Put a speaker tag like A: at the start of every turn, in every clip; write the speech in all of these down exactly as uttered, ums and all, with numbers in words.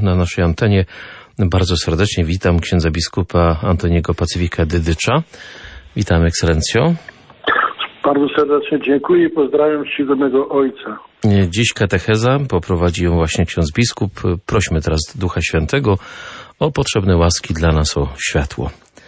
A: na naszej antenie. Bardzo serdecznie witam księdza biskupa Antoniego Pacyfika Dydycza. Witam, ekscelencjo.
B: Bardzo serdecznie dziękuję i pozdrawiam czcigodnego ojca.
A: Dziś katecheza poprowadzi ją właśnie ksiądz biskup. Prośmy teraz Ducha Świętego o potrzebne łaski dla nas, o światło.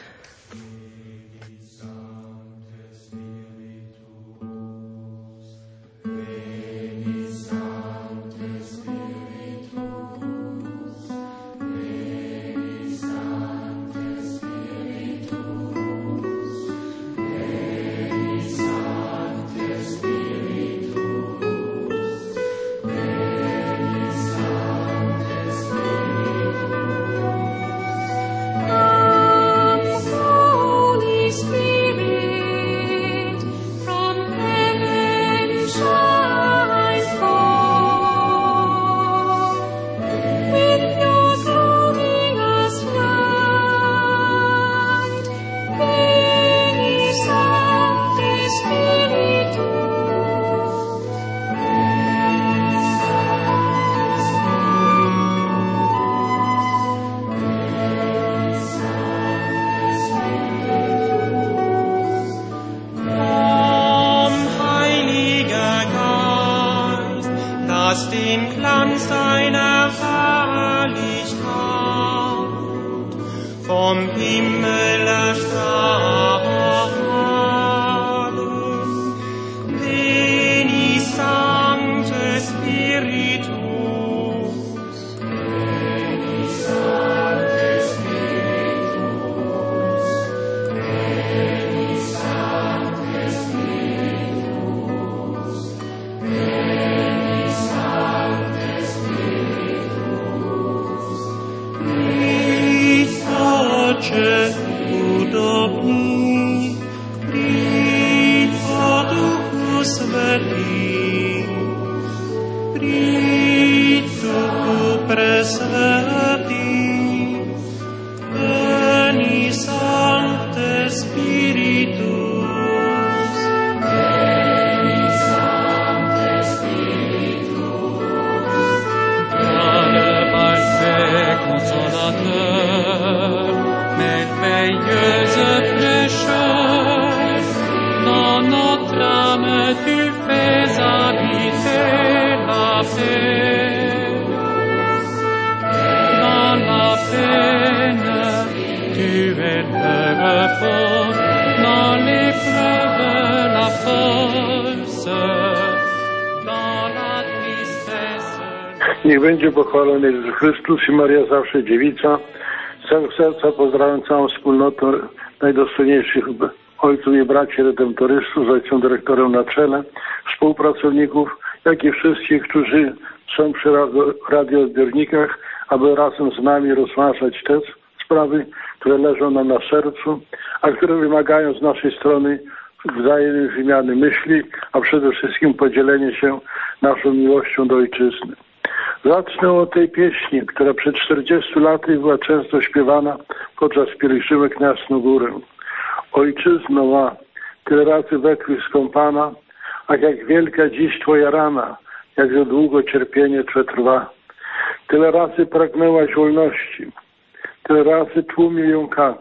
B: Niech będzie pochwalony Jezus Chrystus i Maria zawsze dziewica. Z całego serca pozdrawiam całą wspólnotę najdostojniejszych ojców i braci redemptorystów, z ojcem dyrektorem na czele, współpracowników, jak i wszystkich, którzy są przy radioodbiornikach, aby razem z nami rozważać te sprawy, które leżą nam na sercu, a które wymagają z naszej strony wzajemnej wymiany myśli, a przede wszystkim podzielenie się naszą miłością do ojczyzny. Zacznę od tej pieśni, która przed czterdziestu laty była często śpiewana podczas pielgrzymek na Jasną Górę. Ojczyzno ma, tyle razy we krwi skąpana, a jak wielka dziś Twoja rana, jakże długo cierpienie Twe trwa. Tyle razy pragnęłaś wolności, tyle razy tłumił ją kat,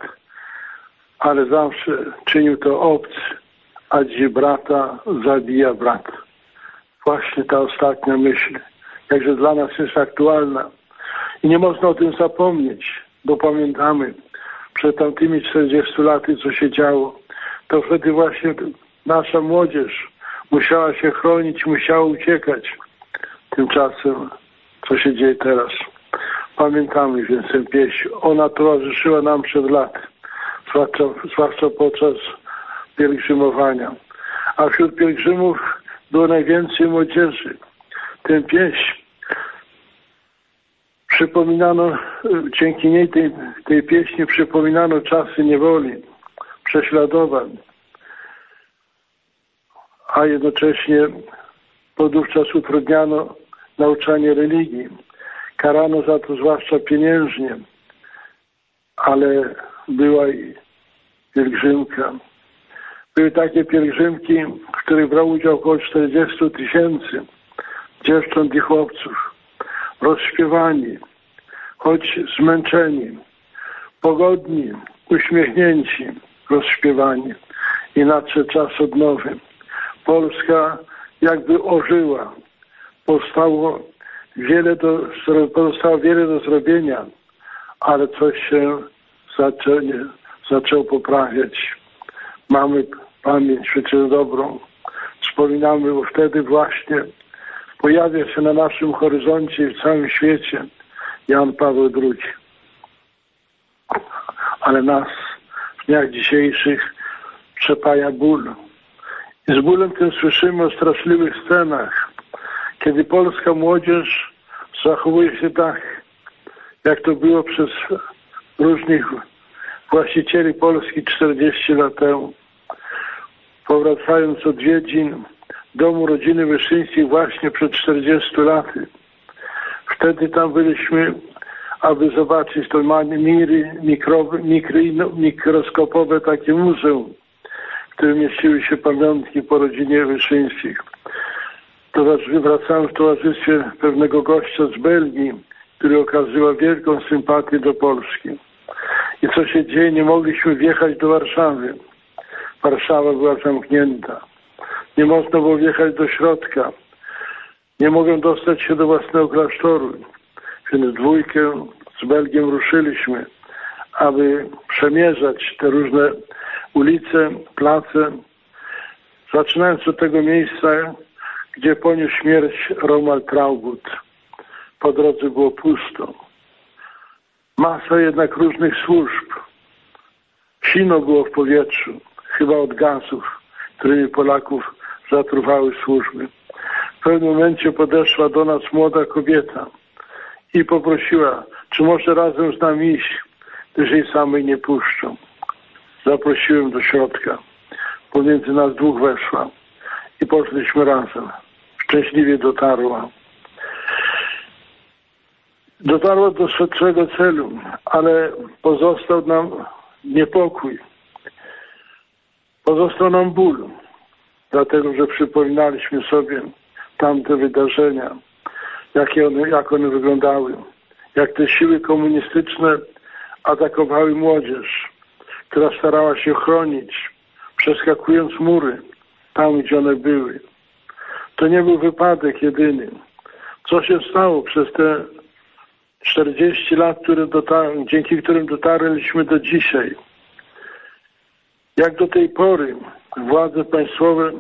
B: ale zawsze czynił to obcy, a dziś brata zabija brat. Właśnie ta ostatnia myśl, jakże dla nas jest aktualna. I nie można o tym zapomnieć, bo pamiętamy przed tamtymi czterdziestu laty, co się działo. To wtedy właśnie nasza młodzież musiała się chronić, musiała uciekać. Tymczasem, co się dzieje teraz? Pamiętamy więc tę pieśń. Ona towarzyszyła nam przed laty, zwłaszcza, zwłaszcza podczas pielgrzymowania. A wśród pielgrzymów było najwięcej młodzieży. Tę pieśń przypominano, dzięki niej tej, tej pieśni przypominano czasy niewoli, prześladowań, a jednocześnie podówczas utrudniano nauczanie religii. Karano za to zwłaszcza pieniężnie, ale była i pielgrzymka. Były takie pielgrzymki, w których brał udział około czterdziestu tysięcy dziewcząt i chłopców, rozśpiewani, choć zmęczeni, pogodni, uśmiechnięci, rozśpiewani i nadszedł czas odnowy. Polska jakby ożyła. Powstało wiele do, pozostało wiele do zrobienia, ale coś się zaczę, zaczęło poprawiać. Mamy pamięć przecież dobrą. Wspominamy, bo wtedy właśnie pojawia się na naszym horyzoncie i w całym świecie Jan Paweł drugi. Ale nas w dniach dzisiejszych przepaja ból. I z bólem tym słyszymy o straszliwych scenach, kiedy polska młodzież zachowuje się tak, jak to było przez różnych właścicieli Polski czterdzieści lat temu. Powracając z odwiedzin domu rodziny Wyszyńskich właśnie przed czterdziestu laty. Wtedy tam byliśmy, aby zobaczyć to miry, mikro, mikry, mikroskopowe takie muzeum, w którym mieściły się pamiątki po rodzinie Wyszyńskich. Wracałem w towarzystwie pewnego gościa z Belgii, który okazywał wielką sympatię do Polski. I co się dzieje? Nie mogliśmy wjechać do Warszawy. Warszawa była zamknięta. Nie można było wjechać do środka. Nie mogłem dostać się do własnego klasztoru. Więc dwójkę z Belgiem ruszyliśmy, aby przemierzać te różne ulice, place. Zaczynając od tego miejsca, gdzie poniósł śmierć Romuald Traugott. Po drodze było pusto. Masa jednak różnych służb. Sino było w powietrzu, chyba od gazów, którymi Polaków zatruwały służby. W pewnym momencie podeszła do nas młoda kobieta i poprosiła, czy może razem z nami iść, gdyż jej samej nie puszczą. Zaprosiłem do środka. Pomiędzy nas dwóch weszła i poszliśmy razem. Szczęśliwie dotarła. Dotarła do swego celu, ale pozostał nam niepokój. Pozostał nam ból, dlatego że przypominaliśmy sobie tamte wydarzenia, jakie one, jak one wyglądały, jak te siły komunistyczne atakowały młodzież, która starała się chronić, przeskakując mury tam, gdzie one były. To nie był wypadek jedyny. Co się stało przez te czterdzieści lat, które dotar- dzięki którym dotarliśmy do dzisiaj? Jak do tej pory władze państwowe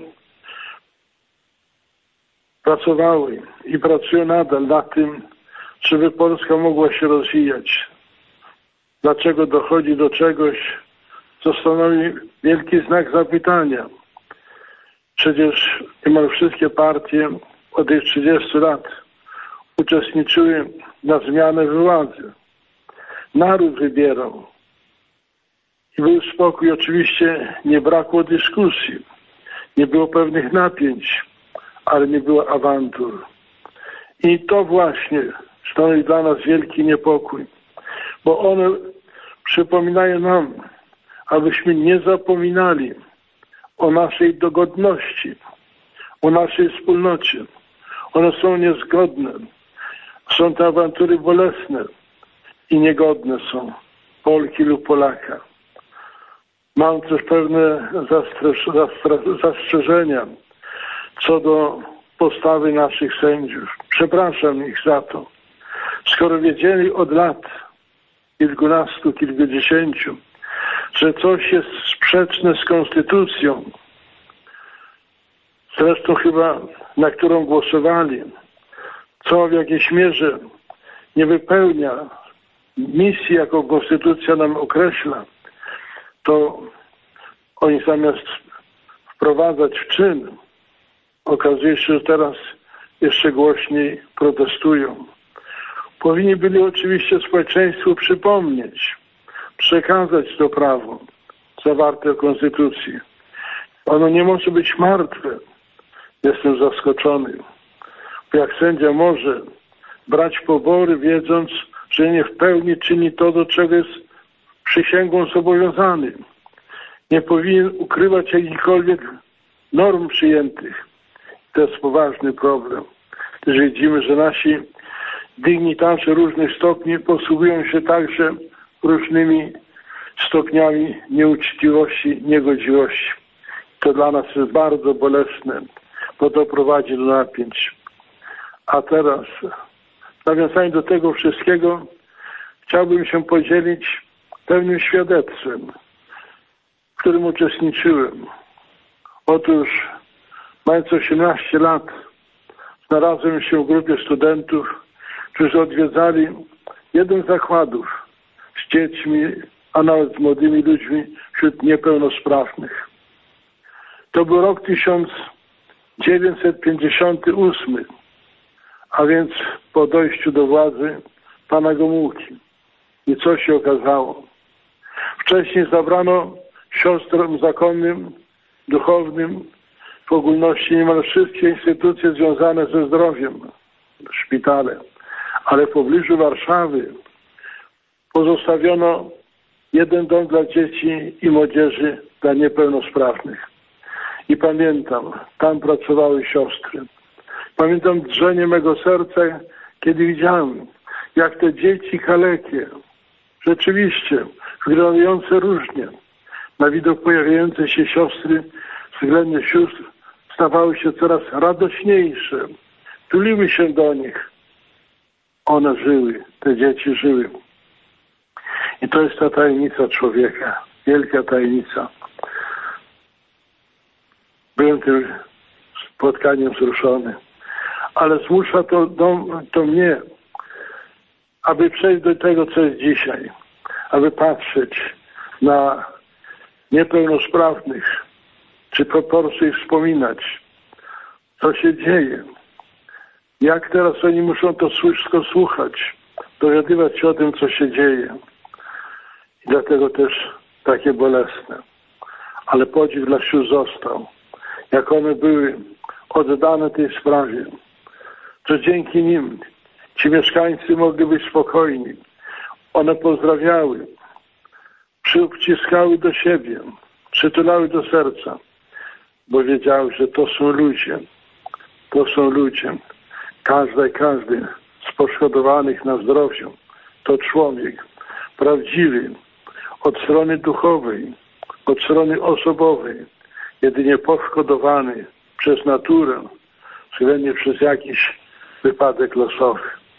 B: pracowały i pracują nadal nad tym, żeby Polska mogła się rozwijać. Dlaczego dochodzi do czegoś, co stanowi wielki znak zapytania? Przecież niemal wszystkie partie od tych trzydziestu lat uczestniczyły na zmianę władzy. Naród wybierał. I był spokój. Oczywiście nie brakło dyskusji. Nie było pewnych napięć, ale nie było awantur. I to właśnie stanowi dla nas wielki niepokój, bo one przypominają nam, abyśmy nie zapominali o naszej dogodności, o naszej wspólnocie. One są niezgodne. Są te awantury bolesne i niegodne są Polki lub Polaka. Mam też pewne zastrzeżenia co do postawy naszych sędziów. Przepraszam ich za to. Skoro wiedzieli od lat, kilkunastu, kilkudziesięciu, że coś jest sprzeczne z konstytucją, zresztą chyba na którą głosowali, co w jakiejś mierze nie wypełnia misji, jaką konstytucja nam określa, to oni zamiast wprowadzać w czyn, okazuje się, że teraz jeszcze głośniej protestują. Powinni byli oczywiście społeczeństwu przypomnieć, przekazać to prawo zawarte w Konstytucji. Ono nie może być martwe. Jestem zaskoczony. Bo jak sędzia może brać pobory, wiedząc, że nie w pełni czyni to, do czego jest przysięgą zobowiązany. Nie powinien ukrywać jakichkolwiek norm przyjętych. To jest poważny problem. Gdyż widzimy, że nasi Dygnitarzy różnych stopni posługują się także różnymi stopniami nieuczciwości, niegodziwości. To dla nas jest bardzo bolesne, bo to prowadzi do napięć. A teraz, w nawiązaniu do tego wszystkiego, chciałbym się podzielić pewnym świadectwem, w którym uczestniczyłem. Otóż, mając osiemnaście lat, znalazłem się w grupie studentów, którzy odwiedzali jeden z zakładów z dziećmi, a nawet z młodymi ludźmi wśród niepełnosprawnych. To był rok tysiąc dziewięćset pięćdziesiąty ósmy, a więc po dojściu do władzy pana Gomułki. I co się okazało? Wcześniej zabrano siostrom zakonnym, duchownym, w ogólności niemal wszystkie instytucje związane ze zdrowiem, szpitale. Ale w pobliżu Warszawy pozostawiono jeden dom dla dzieci i młodzieży dla niepełnosprawnych. I pamiętam, tam pracowały siostry. Pamiętam drżenie mego serca, kiedy widziałem, jak te dzieci kalekie, rzeczywiście wyglądające różnie, na widok pojawiającej się siostry względnie sióstr, stawały się coraz radośniejsze. Tuliły się do nich. One żyły, te dzieci żyły. I to jest ta tajemnica człowieka, wielka tajemnica. Byłem tym spotkaniem wzruszony, ale zmusza to, do, to mnie, aby przejść do tego, co jest dzisiaj, aby patrzeć na niepełnosprawnych, czy po prostu ich wspominać, co się dzieje. Jak teraz oni muszą to wszystko słuchać, dowiadywać się o tym, co się dzieje. I dlatego też takie bolesne. Ale podziw dla sióstr został. Jak one były oddane tej sprawie, że dzięki nim ci mieszkańcy mogli być spokojni. One pozdrawiały, przyciskały do siebie, przytulały do serca, bo wiedziały, że to są ludzie. To są ludzie. Każdy, każdy z poszkodowanych na zdrowiu to człowiek prawdziwy, od strony duchowej, od strony osobowej, jedynie poszkodowany przez naturę, względnie przez jakiś wypadek losowy.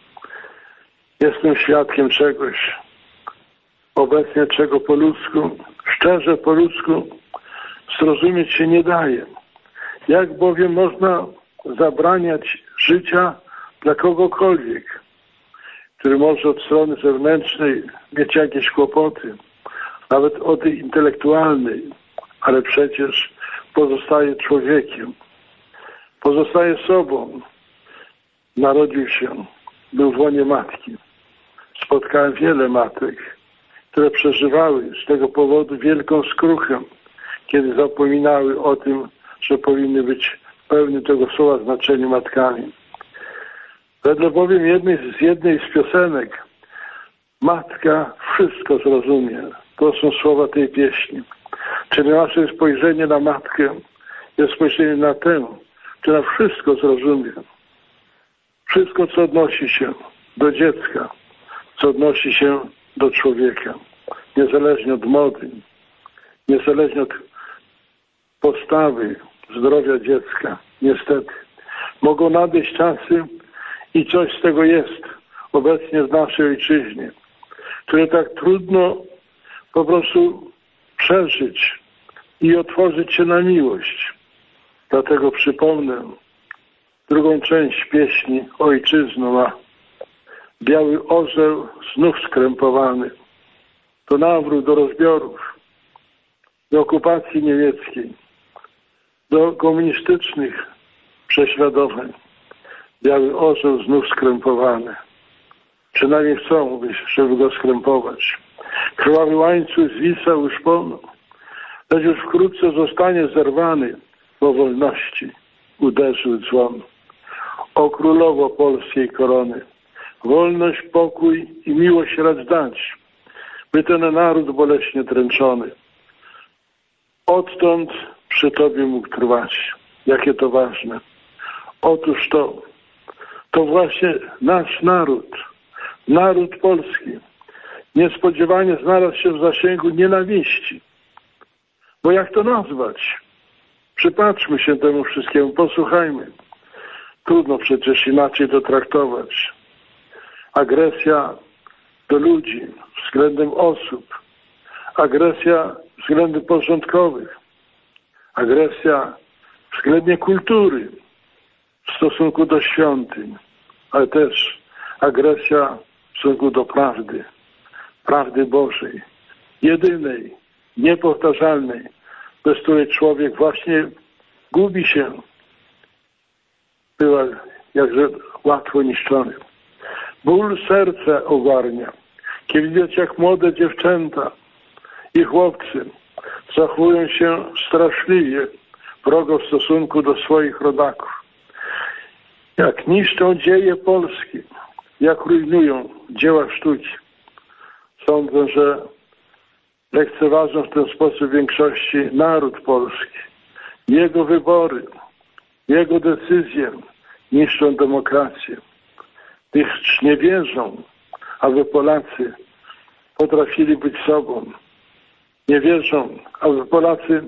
B: Jestem świadkiem czegoś, obecnie czego po ludzku, szczerze po ludzku zrozumieć się nie daje. Jak bowiem można zabraniać życia dla kogokolwiek, który może od strony zewnętrznej mieć jakieś kłopoty, nawet od intelektualnej, ale przecież pozostaje człowiekiem, pozostaje sobą. Narodził się, był w łonie matki. Spotkałem wiele matek, które przeżywały z tego powodu wielką skruchę, kiedy zapominały o tym, że powinny być w pełnym tego słowa znaczeniu matkami. Wedle bowiem jednej, z jednej z piosenek matka wszystko zrozumie. To są słowa tej pieśni. Czyli nasze spojrzenie na matkę jest spojrzenie na tę, która wszystko zrozumie. Wszystko, co odnosi się do dziecka, co odnosi się do człowieka. Niezależnie od mody, niezależnie od postawy, zdrowia dziecka. Niestety. Mogą nadejść czasy i coś z tego jest obecnie w naszej ojczyźnie, które tak trudno po prostu przeżyć i otworzyć się na miłość. Dlatego przypomnę drugą część pieśni Ojczyzno ma. Biały orzeł znów skrępowany. To nawrót do rozbiorów, do okupacji niemieckiej, do komunistycznych prześladowań. Biały orzeł znów skrępowany. Przynajmniej chcą, żeby go skrępować. Krwawy łańcuch zwisał już pono, lecz już wkrótce zostanie zerwany, bo wolności uderzył dzwon. O królowo polskiej korony, wolność, pokój i miłość racz dać, by ten naród boleśnie dręczony odtąd przy Tobie mógł trwać. Jakie to ważne. Otóż to, to właśnie nasz naród, naród polski, niespodziewanie znalazł się w zasięgu nienawiści. Bo jak to nazwać? Przypatrzmy się temu wszystkiemu, posłuchajmy. Trudno przecież inaczej to traktować. Agresja do ludzi względem osób, agresja względem porządkowych, agresja względem kultury w stosunku do świątyń, ale też agresja w stosunku do prawdy, prawdy Bożej, jedynej, niepowtarzalnej, bez której człowiek właśnie gubi się, była jakże łatwo niszczony. Ból serca ogarnia, kiedy widać, jak młode dziewczęta i chłopcy zachowują się straszliwie wrogo w stosunku do swoich rodaków. Jak niszczą dzieje Polski, jak rujnują dzieła sztuki. Sądzę, że lekceważą w ten sposób w większości naród polski. Jego wybory, jego decyzje niszczą demokrację. Gdyż nie wierzą, aby Polacy potrafili być sobą. Nie wierzą, aby Polacy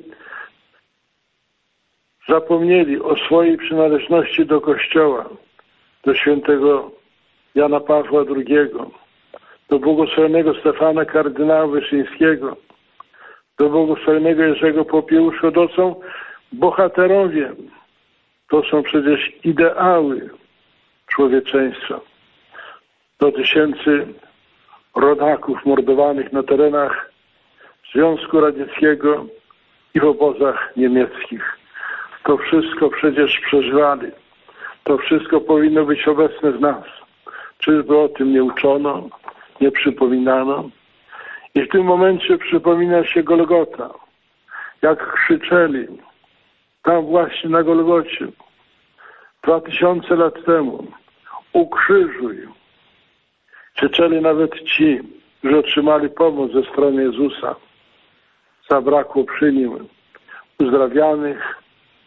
B: zapomnieli o swojej przynależności do Kościoła, do świętego Jana Pawła drugiego, do błogosławionego Stefana kardynała Wyszyńskiego, do błogosławionego Jerzego Popiełuszka. To są bohaterowie, to są przecież ideały człowieczeństwa. Do tysięcy rodaków mordowanych na terenach Związku Radzieckiego i w obozach niemieckich. To wszystko przecież przeżywali. To wszystko powinno być obecne w nas. Czyżby o tym nie uczono, nie przypominano? I w tym momencie przypomina się Golgota. Jak krzyczeli tam właśnie na Golgocie dwa tysiące lat temu: ukrzyżuj. Krzyczeli nawet ci, że otrzymali pomoc ze strony Jezusa. Zabrakło przy nim uzdrawianych,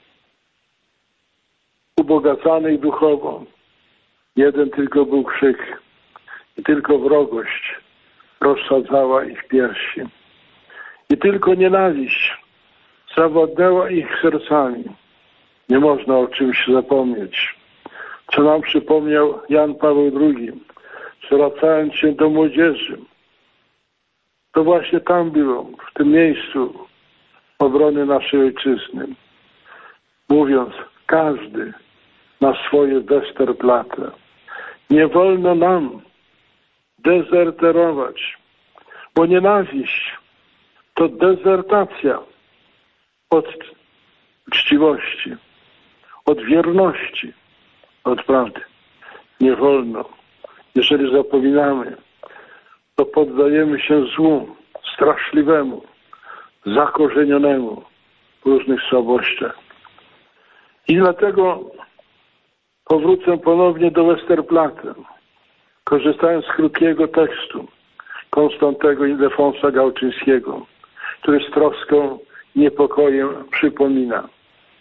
B: ubogacanych duchowo. Jeden tylko był krzyk i tylko wrogość rozsadzała ich piersi. I tylko nienawiść zawładnęła ich sercami. Nie można o czymś zapomnieć. Co nam przypomniał Jan Paweł drugi, zwracając się do młodzieży. To właśnie tam było, w tym miejscu obrony naszej ojczyzny. Mówiąc, każdy ma swoje Westerplatte. Nie wolno nam dezerterować, bo nienawiść to dezertacja od uczciwości, od wierności, od prawdy. Nie wolno. Jeżeli zapominamy, to poddajemy się złu, straszliwemu, zakorzenionemu w różnych słabościach. I dlatego powrócę ponownie do Westerplatte, korzystając z krótkiego tekstu Konstantego Ildefonsa Gałczyńskiego, który z troską i niepokojem przypomina.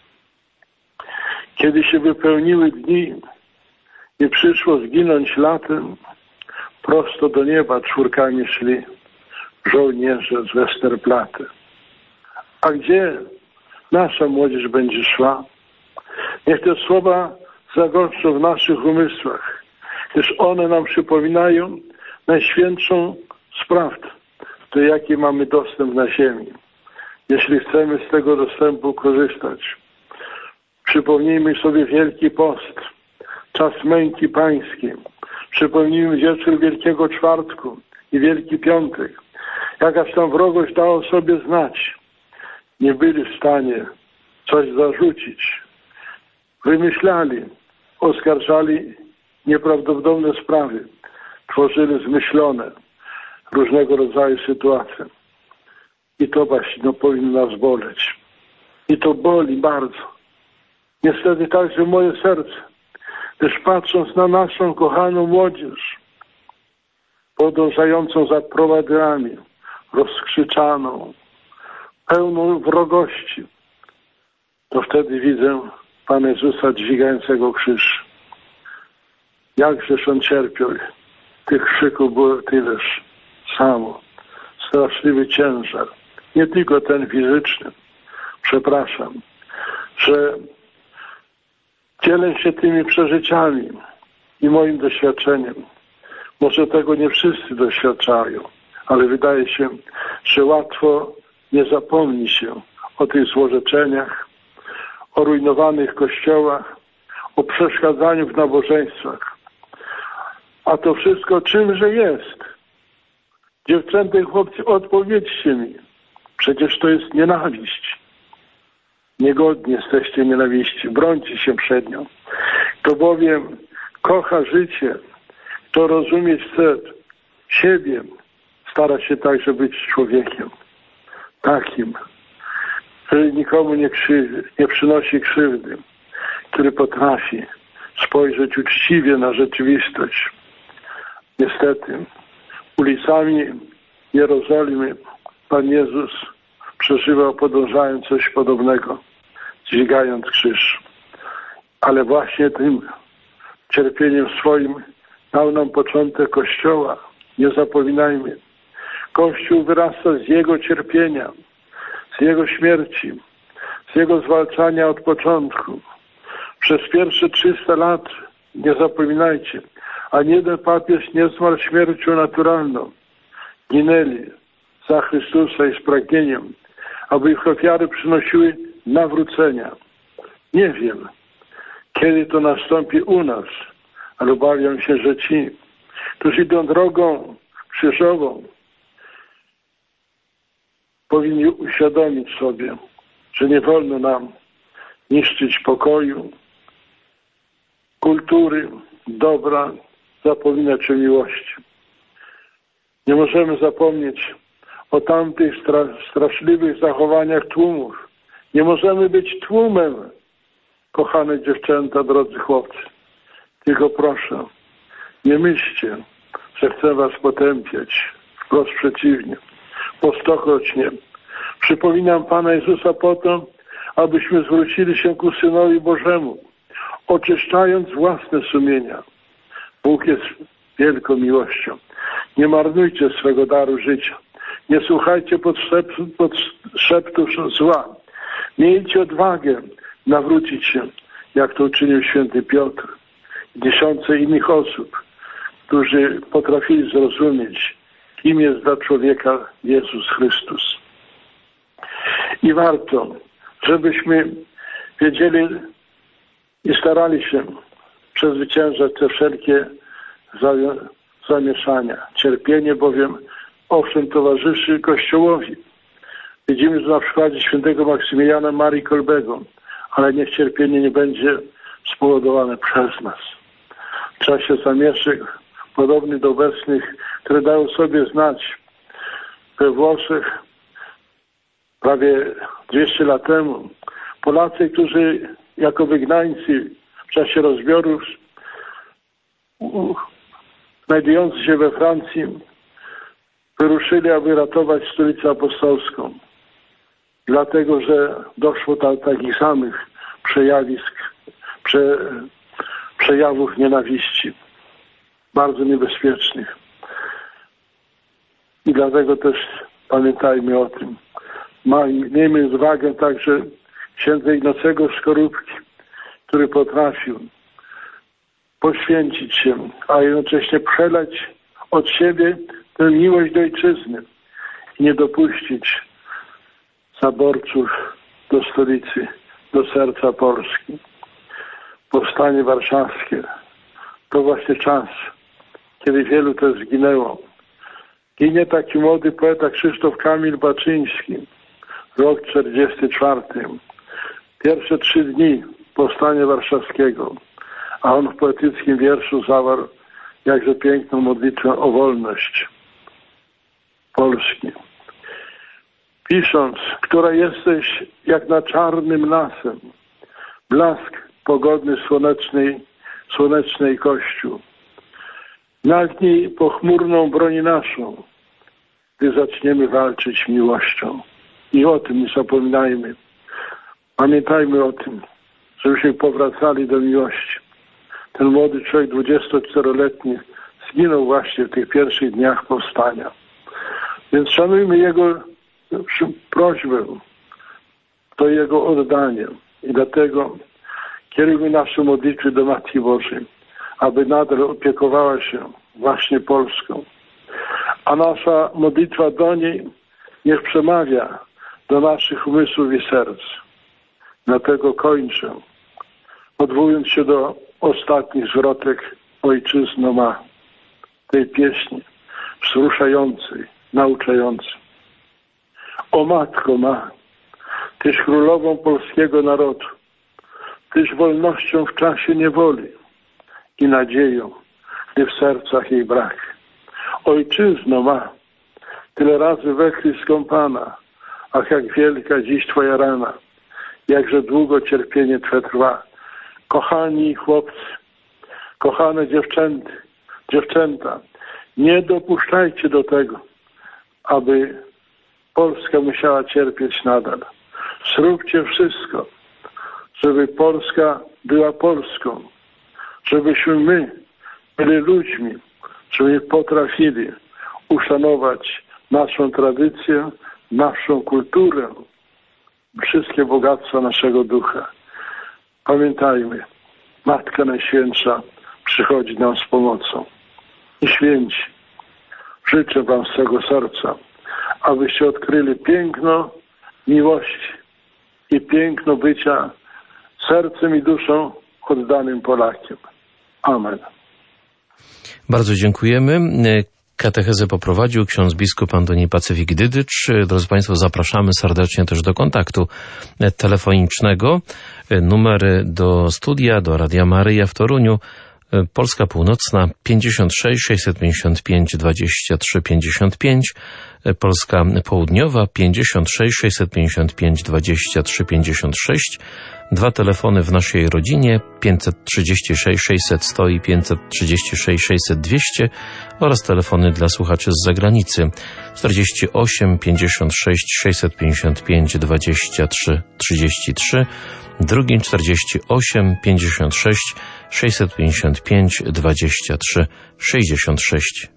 B: Kiedy się wypełniły dni i przyszło zginąć latem, prosto do nieba czwórkami szli żołnierze z Westerplatte. A gdzie nasza młodzież będzie szła? Niech te słowa zagoszczą w naszych umysłach, gdyż one nam przypominają najświętszą z prawd, do jakiej mamy dostęp na ziemi. Jeśli chcemy z tego dostępu korzystać, przypomnijmy sobie Wielki Post, czas męki pańskiej. Przypomnijmy wieczór Wielkiego Czwartku i Wielki Piątek. Jakaś tam wrogość dała sobie znać. Nie byli w stanie coś zarzucić. Wymyślali, oskarżali nieprawdopodobne sprawy. Tworzyli zmyślone różnego rodzaju sytuacje. I to właśnie no, powinno nas boleć. I to boli bardzo. Niestety także moje serce, gdyż patrząc na naszą kochaną młodzież, podążającą za prowadami, rozkrzyczaną, pełną wrogości, to wtedy widzę Pana Jezusa dźwigającego krzyż. Jakżeż on cierpiał. Tych krzyków było tyleż samo. Straszliwy ciężar. Nie tylko ten fizyczny. Przepraszam, że dzielę się tymi przeżyciami i moim doświadczeniem. Może tego nie wszyscy doświadczają, ale wydaje się, że łatwo nie zapomni się o tych złorzeczeniach, o rujnowanych kościołach, o przeszkadzaniu w nabożeństwach. A to wszystko czymże jest? Dziewczęta i chłopcy, odpowiedzcie mi. Przecież to jest nienawiść. Niegodni jesteście nienawiści. Brońcie się przed nią. Kto bowiem kocha życie, kto rozumieć chce siebie, stara się także być człowiekiem. Takim, który nikomu nie, krzywdy, nie przynosi krzywdy, który potrafi spojrzeć uczciwie na rzeczywistość. Niestety, ulicami Jerozolimy Pan Jezus przeżywał, podążając coś podobnego, dźwigając krzyż. Ale właśnie tym cierpieniem swoim dał nam początek Kościoła. Nie zapominajmy. Kościół wyrasta z Jego cierpienia, z Jego śmierci, z Jego zwalczania od początku. Przez pierwsze trzysta lat, nie zapominajcie, ani jeden papież nie zmarł śmiercią naturalną. Ginęli za Chrystusa i z pragnieniem, aby ich ofiary przynosiły nawrócenia. Nie wiem, kiedy to nastąpi u nas, ale obawiam się, że ci, którzy idą drogą krzyżową, powinni uświadomić sobie, że nie wolno nam niszczyć pokoju, kultury, dobra, zapominać o miłości. Nie możemy zapomnieć o tamtych stra- straszliwych zachowaniach tłumów. Nie możemy być tłumem, kochane dziewczęta, drodzy chłopcy. Tylko proszę, nie myślcie, że chcę was potępiać. Wprost przeciwnie. Po stokroć nie. Przypominam Pana Jezusa po to, abyśmy zwrócili się ku Synowi Bożemu, oczyszczając własne sumienia. Bóg jest wielką miłością. Nie marnujcie swego daru życia. Nie słuchajcie podszeptów zła. Miejcie odwagę nawrócić się, jak to uczynił święty Piotr i tysiące innych osób, którzy potrafili zrozumieć, kim jest dla człowieka Jezus Chrystus. I warto, żebyśmy wiedzieli i starali się przezwyciężać te wszelkie zamieszania. Cierpienie bowiem owszem towarzyszy Kościołowi. Widzimy to na przykładzie świętego Maksymiliana Marii Kolbego, ale niech cierpienie nie będzie spowodowane przez nas. W czasie zamieszek podobnych do obecnych, które dały sobie znać we Włoszech prawie dwieście lat temu, Polacy, którzy jako wygnańcy w czasie rozbiorów znajdujący się we Francji wyruszyli, aby ratować stolicę apostolską. Dlatego, że doszło do takich samych przejawisk, prze, przejawów nienawiści, bardzo niebezpiecznych. I dlatego też pamiętajmy o tym. Miejmy uwagę także księdza Ignacego Skorupki, który potrafił poświęcić się, a jednocześnie przelać od siebie tę miłość do ojczyzny i nie dopuścić zaborców do stolicy, do serca Polski. Powstanie warszawskie to właśnie czas, kiedy wielu też zginęło. Ginie taki młody poeta Krzysztof Kamil Baczyński, rok czterdziesty czwarty. Pierwsze trzy dni powstania warszawskiego, a on w poetyckim wierszu zawarł jakże piękną modlitwę o wolność Polski. Pisząc, która jesteś jak na czarnym lasem, blask pogodny słonecznej, słonecznej kościół. Nagnij pochmurną broń naszą, gdy zaczniemy walczyć miłością. I o tym nie zapominajmy. Pamiętajmy o tym, żebyśmy powracali do miłości. ten młody człowiek dwudziestoczteroletni zginął właśnie w tych pierwszych dniach powstania. Więc szanujmy jego prośbę, to jego oddanie. I dlatego kierujmy nasze modlitwy do Matki Bożej, aby nadal opiekowała się właśnie Polską. A nasza modlitwa do niej niech przemawia do naszych umysłów i serc. Dlatego kończę, odwołując się do ostatnich zwrotek Ojczyzno ma, tej pieśni wzruszającej, nauczającej. O Matko ma, Tyś królową polskiego narodu, Tyś wolnością w czasie niewoli i nadzieją, gdy w sercach jej brak. Ojczyzno ma, tyle razy we krwi skąpana, ach jak wielka dziś Twoja rana, jakże długo cierpienie Twe trwa. Kochani chłopcy, kochane dziewczęty, dziewczęta, nie dopuszczajcie do tego, aby Polska musiała cierpieć nadal. Zróbcie wszystko, żeby Polska była Polską, żebyśmy my byli ludźmi, żeby potrafili uszanować naszą tradycję, naszą kulturę, wszystkie bogactwa naszego ducha. Pamiętajmy, Matka Najświętsza przychodzi nam z pomocą. I święci, życzę Wam z całego serca, abyście odkryli piękno miłości i piękno bycia sercem i duszą oddanym Polakiem. Amen.
A: Bardzo dziękujemy. Katechezę poprowadził ksiądz biskup Antoni Pacyfik-Dydycz. Drodzy Państwo, zapraszamy serdecznie też do kontaktu telefonicznego. Numery do studia, do Radia Maryja w Toruniu. Polska Północna pięćdziesiąt sześć sześćset pięćdziesiąt pięć dwadzieścia trzy pięćdziesiąt pięć, Polska Południowa pięćdziesiąt sześć sześćset pięćdziesiąt pięć dwadzieścia trzy pięćdziesiąt sześć. Dwa telefony w naszej rodzinie pięćset trzydzieści sześć sześćset sto i pięćset trzydzieści sześć sześćset dwieście oraz telefony dla słuchaczy z zagranicy czterdzieści osiem pięćdziesiąt sześć sześćset pięćdziesiąt pięć dwadzieścia trzy trzydzieści trzy, drugi czterdzieści osiem pięćdziesiąt sześć sześćset pięćdziesiąt pięć dwadzieścia trzy sześćdziesiąt sześć.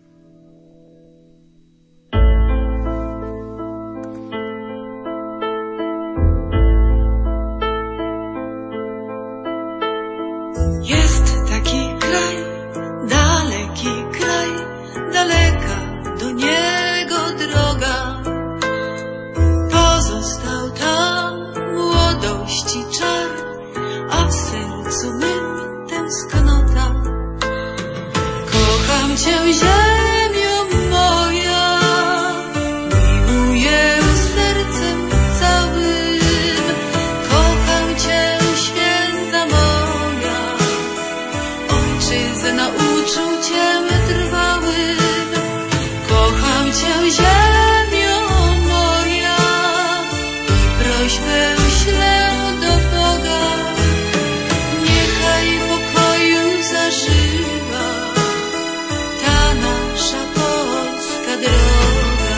C: Jest taki kraj, daleki kraj, daleka do niego droga. Pozostał tam młodości czar, a w sercu mym tęsknota. Kocham Cię, ziemio moja, miłuję sercem całym. Kocham Cię, święta moja, ojczyzna uczuciem trwałym. Kocham Cię, ziemio moja, i prośbę ślę do Boga, niechaj pokoju zażywa ta nasza polska droga.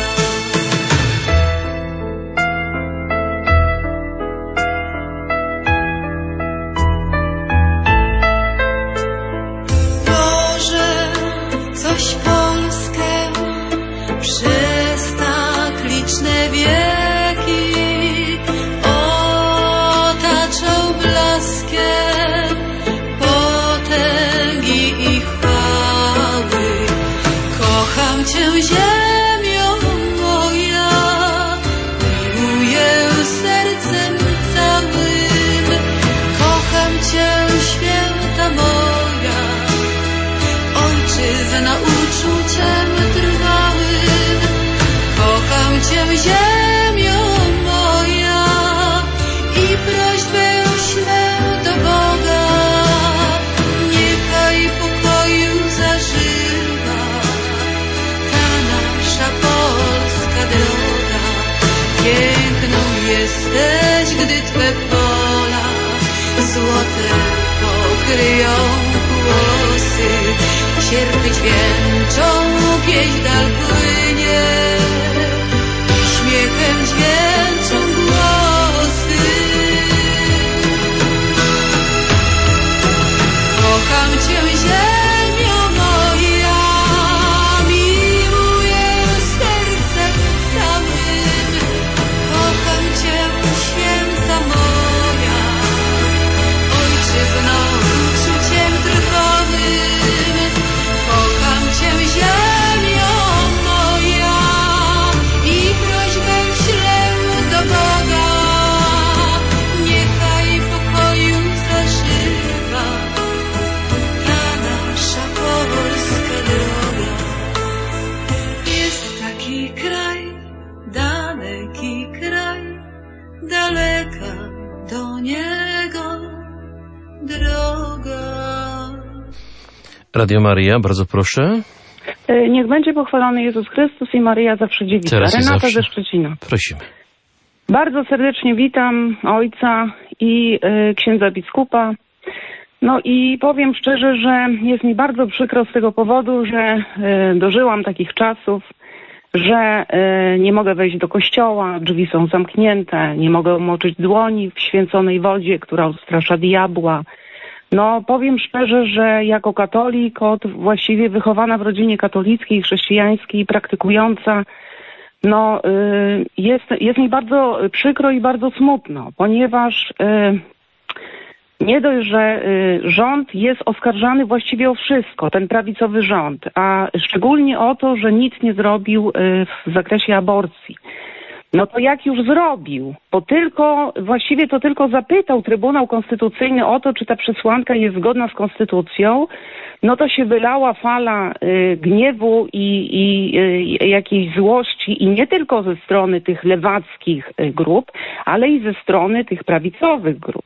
C: Boże, coś Polskę przez tak liczne wieki otaczał blaskiem potęgi i chwały. Kocham Cię, ziemio moja, miłuję sercem całym. Kocham Cię, święta moja, ojczyzna uczuciem trwałym. Kocham Cię, ziemio moja, i prośbę ślę do Boga, niechaj pokoju zażywa ta nasza polska droga. Piękną jesteś, gdy Twe pola złote pokryją głosy, sierpy dźwięczą, pieśń dal płynie, i śmiechem dźwięczą głosy. Kocham Cię, Daleki kraj, daleki kraj, daleka do niego droga.
A: Radio Maryja, bardzo proszę.
D: Niech będzie pochwalony Jezus Chrystus i Maryja zawsze dziewica.
A: Teraz i
D: Renata
A: zawsze.
D: ze Szczecina.
A: Prosimy.
D: Bardzo serdecznie witam ojca i y, księdza biskupa. No i powiem szczerze, że jest mi bardzo przykro z tego powodu, że y, dożyłam takich czasów, że y, nie mogę wejść do kościoła, drzwi są zamknięte, nie mogę moczyć dłoni w święconej wodzie, która odstrasza diabła. No powiem szczerze, że jako katolik, od właściwie wychowana w rodzinie katolickiej, chrześcijańskiej, praktykująca, no y, jest, jest mi bardzo przykro i bardzo smutno, ponieważ y, nie dość, że y, rząd jest oskarżany właściwie o wszystko, ten prawicowy rząd, a szczególnie o to, że nic nie zrobił y, w zakresie aborcji. No to jak już zrobił, bo tylko, właściwie to tylko zapytał Trybunał Konstytucyjny o to, czy ta przesłanka jest zgodna z Konstytucją, no to się wylała fala y, gniewu i, i y, jakiejś złości i nie tylko ze strony tych lewackich y, grup, ale i ze strony tych prawicowych grup.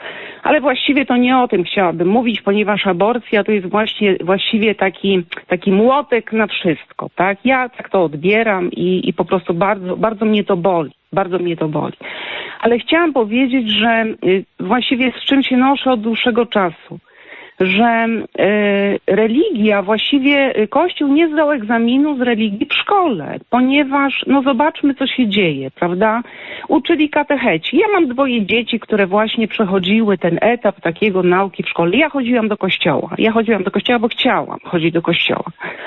D: Ale właściwie to nie o tym chciałabym mówić, ponieważ aborcja to jest właśnie, właściwie taki, taki młotek na wszystko, tak? Ja tak to odbieram i, i po prostu bardzo, bardzo mnie to boli, bardzo mnie to boli. Ale chciałam powiedzieć, że y, właściwie z czym się noszę od dłuższego czasu, że y, religia, właściwie Kościół nie zdał egzaminu z religii w szkole, ponieważ, no zobaczmy, co się dzieje, prawda? Uczyli katecheci. Ja mam dwoje dzieci, które właśnie przechodziły ten etap takiego nauki w szkole. Ja chodziłam do kościoła. Ja chodziłam do kościoła, bo chciałam chodzić do kościoła.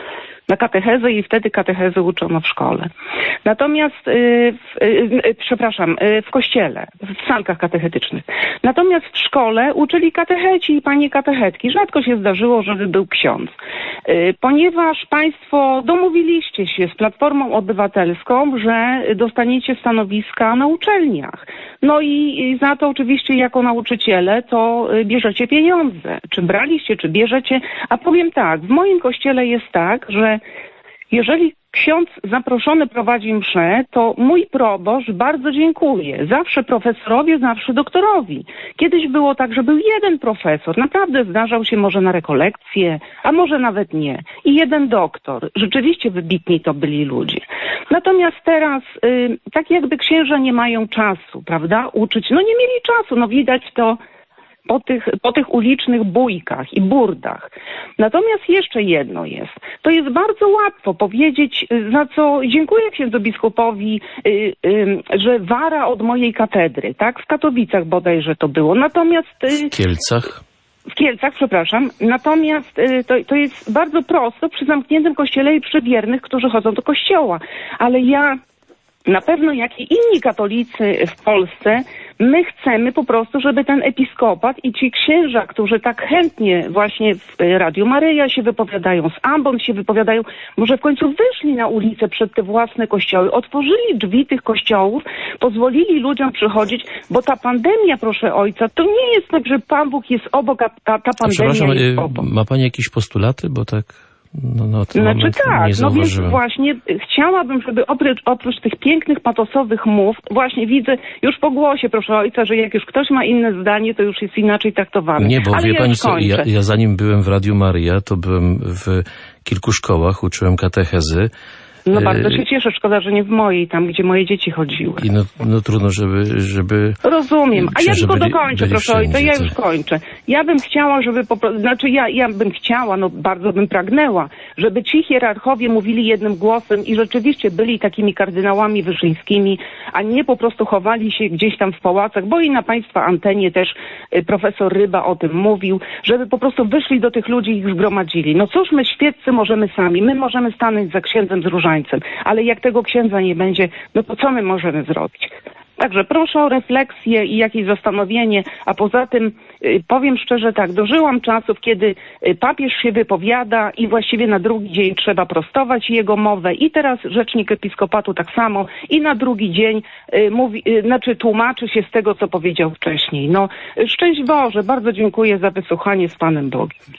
D: Na katechezę i wtedy katechezę uczono w szkole. Natomiast, yy, yy, yy, przepraszam, yy, w kościele, w salkach katechetycznych. Natomiast w szkole uczyli katecheci i panie katechetki. Rzadko się zdarzyło, żeby był ksiądz. Yy, ponieważ państwo domówiliście się z Platformą Obywatelską, że dostaniecie stanowiska na uczelniach. No i, i za to oczywiście jako nauczyciele to yy, bierzecie pieniądze. Czy braliście, czy bierzecie? A powiem tak, w moim kościele jest tak, że jeżeli ksiądz zaproszony prowadzi mszę, to mój proboszcz bardzo dziękuję. Zawsze profesorowie, zawsze doktorowi. Kiedyś było tak, że był jeden profesor. Naprawdę zdarzał się może na rekolekcje, a może nawet nie. I jeden doktor. Rzeczywiście wybitni to byli ludzie. Natomiast teraz y, tak jakby księża nie mają czasu, prawda? Uczyć. No nie mieli czasu. No widać to po tych, po tych ulicznych bójkach i burdach. Natomiast jeszcze jedno jest. To jest bardzo łatwo powiedzieć, za co dziękuję księdzu biskupowi, yy, yy, że wara od mojej katedry, tak? W Katowicach bodajże to było. Natomiast... Yy,
A: w Kielcach.
D: W Kielcach, przepraszam. Natomiast yy, to, to jest bardzo prosto przy zamkniętym kościele i przy wiernych, którzy chodzą do kościoła. Ale ja... Na pewno jak i inni katolicy w Polsce, my chcemy po prostu, żeby ten episkopat i ci księża, którzy tak chętnie właśnie w Radiu Maryja się wypowiadają, z ambon się wypowiadają, może w końcu wyszli na ulicę przed te własne kościoły, otworzyli drzwi tych kościołów, pozwolili ludziom przychodzić, bo ta pandemia, proszę ojca, to nie jest tak, że Pan Bóg jest obok, a ta, ta pandemia jest obok.
A: Ma Pani jakieś postulaty, bo tak... No, no,
D: znaczy tak,
A: nie
D: no więc właśnie chciałabym, żeby oprócz, oprócz tych pięknych, patosowych mów, właśnie widzę już po głosie, proszę ojca, że jak już ktoś ma inne zdanie, to już jest inaczej traktowany.
A: Nie, bo
D: ale
A: wie
D: ja
A: pani co, ja, ja zanim byłem w Radiu Maryja, to byłem w kilku szkołach, uczyłem katechezy.
D: No bardzo się cieszę, szkoda, że nie w mojej, tam gdzie moje dzieci chodziły.
A: I no, no trudno, żeby... żeby
D: Rozumiem. A ja tylko
A: byli,
D: dokończę,
A: byli
D: proszę ojca, ja już kończę. Ja bym chciała, żeby po prostu, znaczy ja, ja bym chciała, no bardzo bym pragnęła, żeby ci hierarchowie mówili jednym głosem i rzeczywiście byli takimi kardynałami wyszyńskimi, a nie po prostu chowali się gdzieś tam w pałacach, bo i na państwa antenie też profesor Ryba o tym mówił, żeby po prostu wyszli do tych ludzi i ich zgromadzili. No cóż, my świeccy możemy sami, my możemy stanąć za księdzem z różańcem. Ale jak tego księdza nie będzie, no to co my możemy zrobić? Także proszę o refleksję i jakieś zastanowienie, a poza tym y, powiem szczerze tak, dożyłam czasów, kiedy y, papież się wypowiada i właściwie na drugi dzień trzeba prostować jego mowę i teraz rzecznik episkopatu tak samo i na drugi dzień y, mówi, y, znaczy tłumaczy się z tego, co powiedział wcześniej. No szczęść Boże, bardzo dziękuję za wysłuchanie, z Panem Bogiem.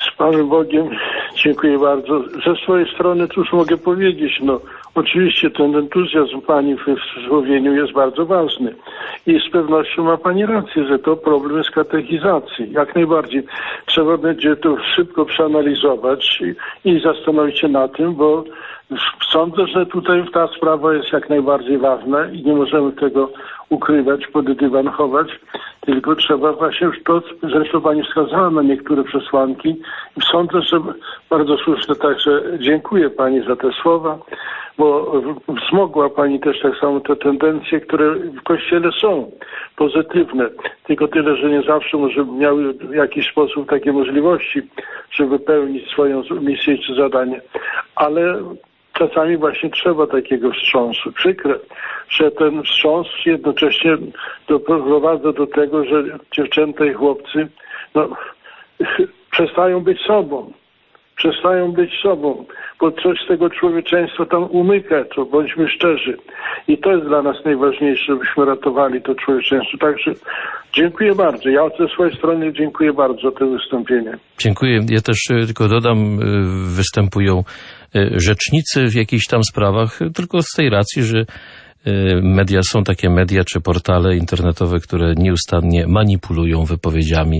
B: Z Panem Bogiem, dziękuję bardzo. Ze swojej strony cóż mogę powiedzieć, no oczywiście ten entuzjazm Pani w słowieniu jest bardzo ważny i z pewnością ma Pani rację, że to problem jest katechizacji. Jak najbardziej trzeba będzie to szybko przeanalizować i, i zastanowić się na tym, bo sądzę, że tutaj ta sprawa jest jak najbardziej ważna i nie możemy tego ukrywać, pod dywan chować, tylko trzeba właśnie już to, zresztą Pani wskazała na niektóre przesłanki. Sądzę, że bardzo słuszne, także dziękuję Pani za te słowa, bo wzmogła Pani też tak samo te tendencje, które w Kościele są pozytywne, tylko tyle, że nie zawsze może miały w jakiś sposób takie możliwości, żeby pełnić swoją misję czy zadanie, ale czasami właśnie trzeba takiego wstrząsu. Przykre, że ten wstrząs jednocześnie doprowadza do tego, że dziewczęta i chłopcy no, przestają być sobą. Przestają być sobą, bo coś z tego człowieczeństwa tam umyka, to bądźmy szczerzy. I to jest dla nas najważniejsze, żebyśmy ratowali to człowieczeństwo. Także dziękuję bardzo. Ja ze swojej strony dziękuję bardzo za to wystąpienie.
A: Dziękuję. Ja też tylko dodam, występują rzecznicy w jakichś tam sprawach, tylko z tej racji, że media są takie media czy portale internetowe, które nieustannie manipulują wypowiedziami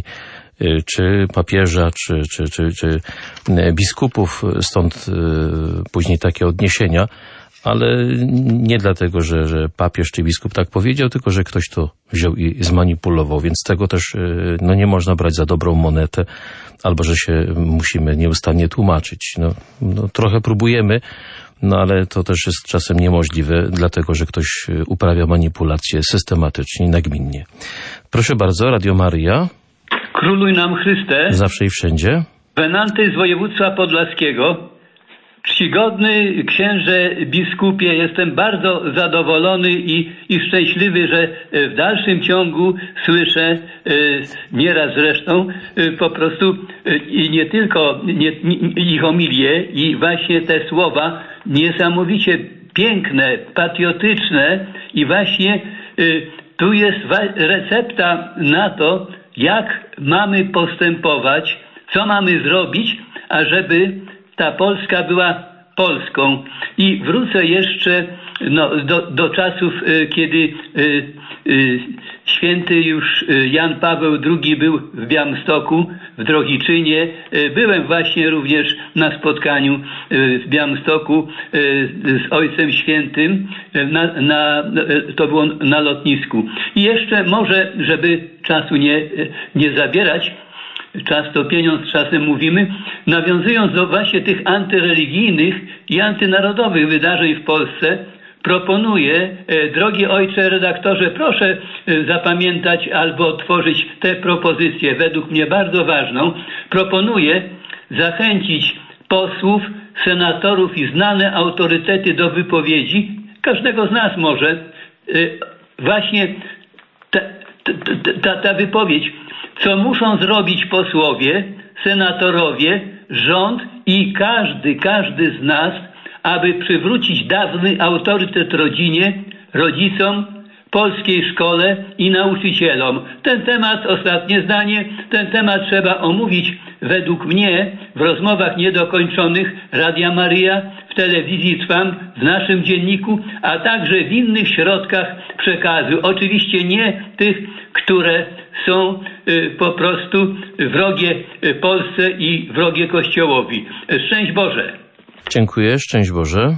A: czy papieża, czy, czy, czy, czy biskupów, stąd później takie odniesienia, ale nie dlatego, że, że papież czy biskup tak powiedział, tylko że ktoś to wziął i zmanipulował, więc tego też no, nie można brać za dobrą monetę, albo że się musimy nieustannie tłumaczyć. No, no, trochę próbujemy, no ale to też jest czasem niemożliwe, dlatego że ktoś uprawia manipulacje systematycznie, nagminnie. Proszę bardzo, Radio Maryja.
E: Króluj nam Chryste.
A: Zawsze i wszędzie.
E: Wenanty z województwa podlaskiego. Czcigodny księże biskupie, jestem bardzo zadowolony i, i szczęśliwy, że w dalszym ciągu słyszę, nieraz zresztą, po prostu i nie tylko nie, ich homilię i właśnie te słowa niesamowicie piękne, patriotyczne i właśnie tu jest recepta na to, jak mamy postępować, co mamy zrobić, ażeby ta Polska była Polską. I wrócę jeszcze no, do, do czasów, kiedy y, y, święty już Jan Paweł drugi był w Białymstoku, w Drohiczynie. Byłem właśnie również na spotkaniu w Białymstoku z Ojcem Świętym, na, na, to było na lotnisku. I jeszcze może, żeby czasu nie, nie zabierać, czas to pieniądz, czasem mówimy, nawiązując do właśnie tych antyreligijnych i antynarodowych wydarzeń w Polsce, proponuję, drogi ojcze redaktorze, proszę zapamiętać albo otworzyć tę propozycję, według mnie bardzo ważną. Proponuję zachęcić posłów, senatorów i znane autorytety do wypowiedzi, każdego z nas może, właśnie ta, ta, ta wypowiedź, co muszą zrobić posłowie, senatorowie, rząd i każdy, każdy z nas, aby przywrócić dawny autorytet rodzinie, rodzicom, polskiej szkole i nauczycielom. Ten temat, ostatnie zdanie, ten temat trzeba omówić według mnie w rozmowach niedokończonych Radia Maryja, w telewizji Trwam, w naszym dzienniku, a także w innych środkach przekazu. Oczywiście nie tych, które są y, po prostu wrogie Polsce i wrogie Kościołowi. Szczęść Boże.
A: Dziękuję, szczęść Boże.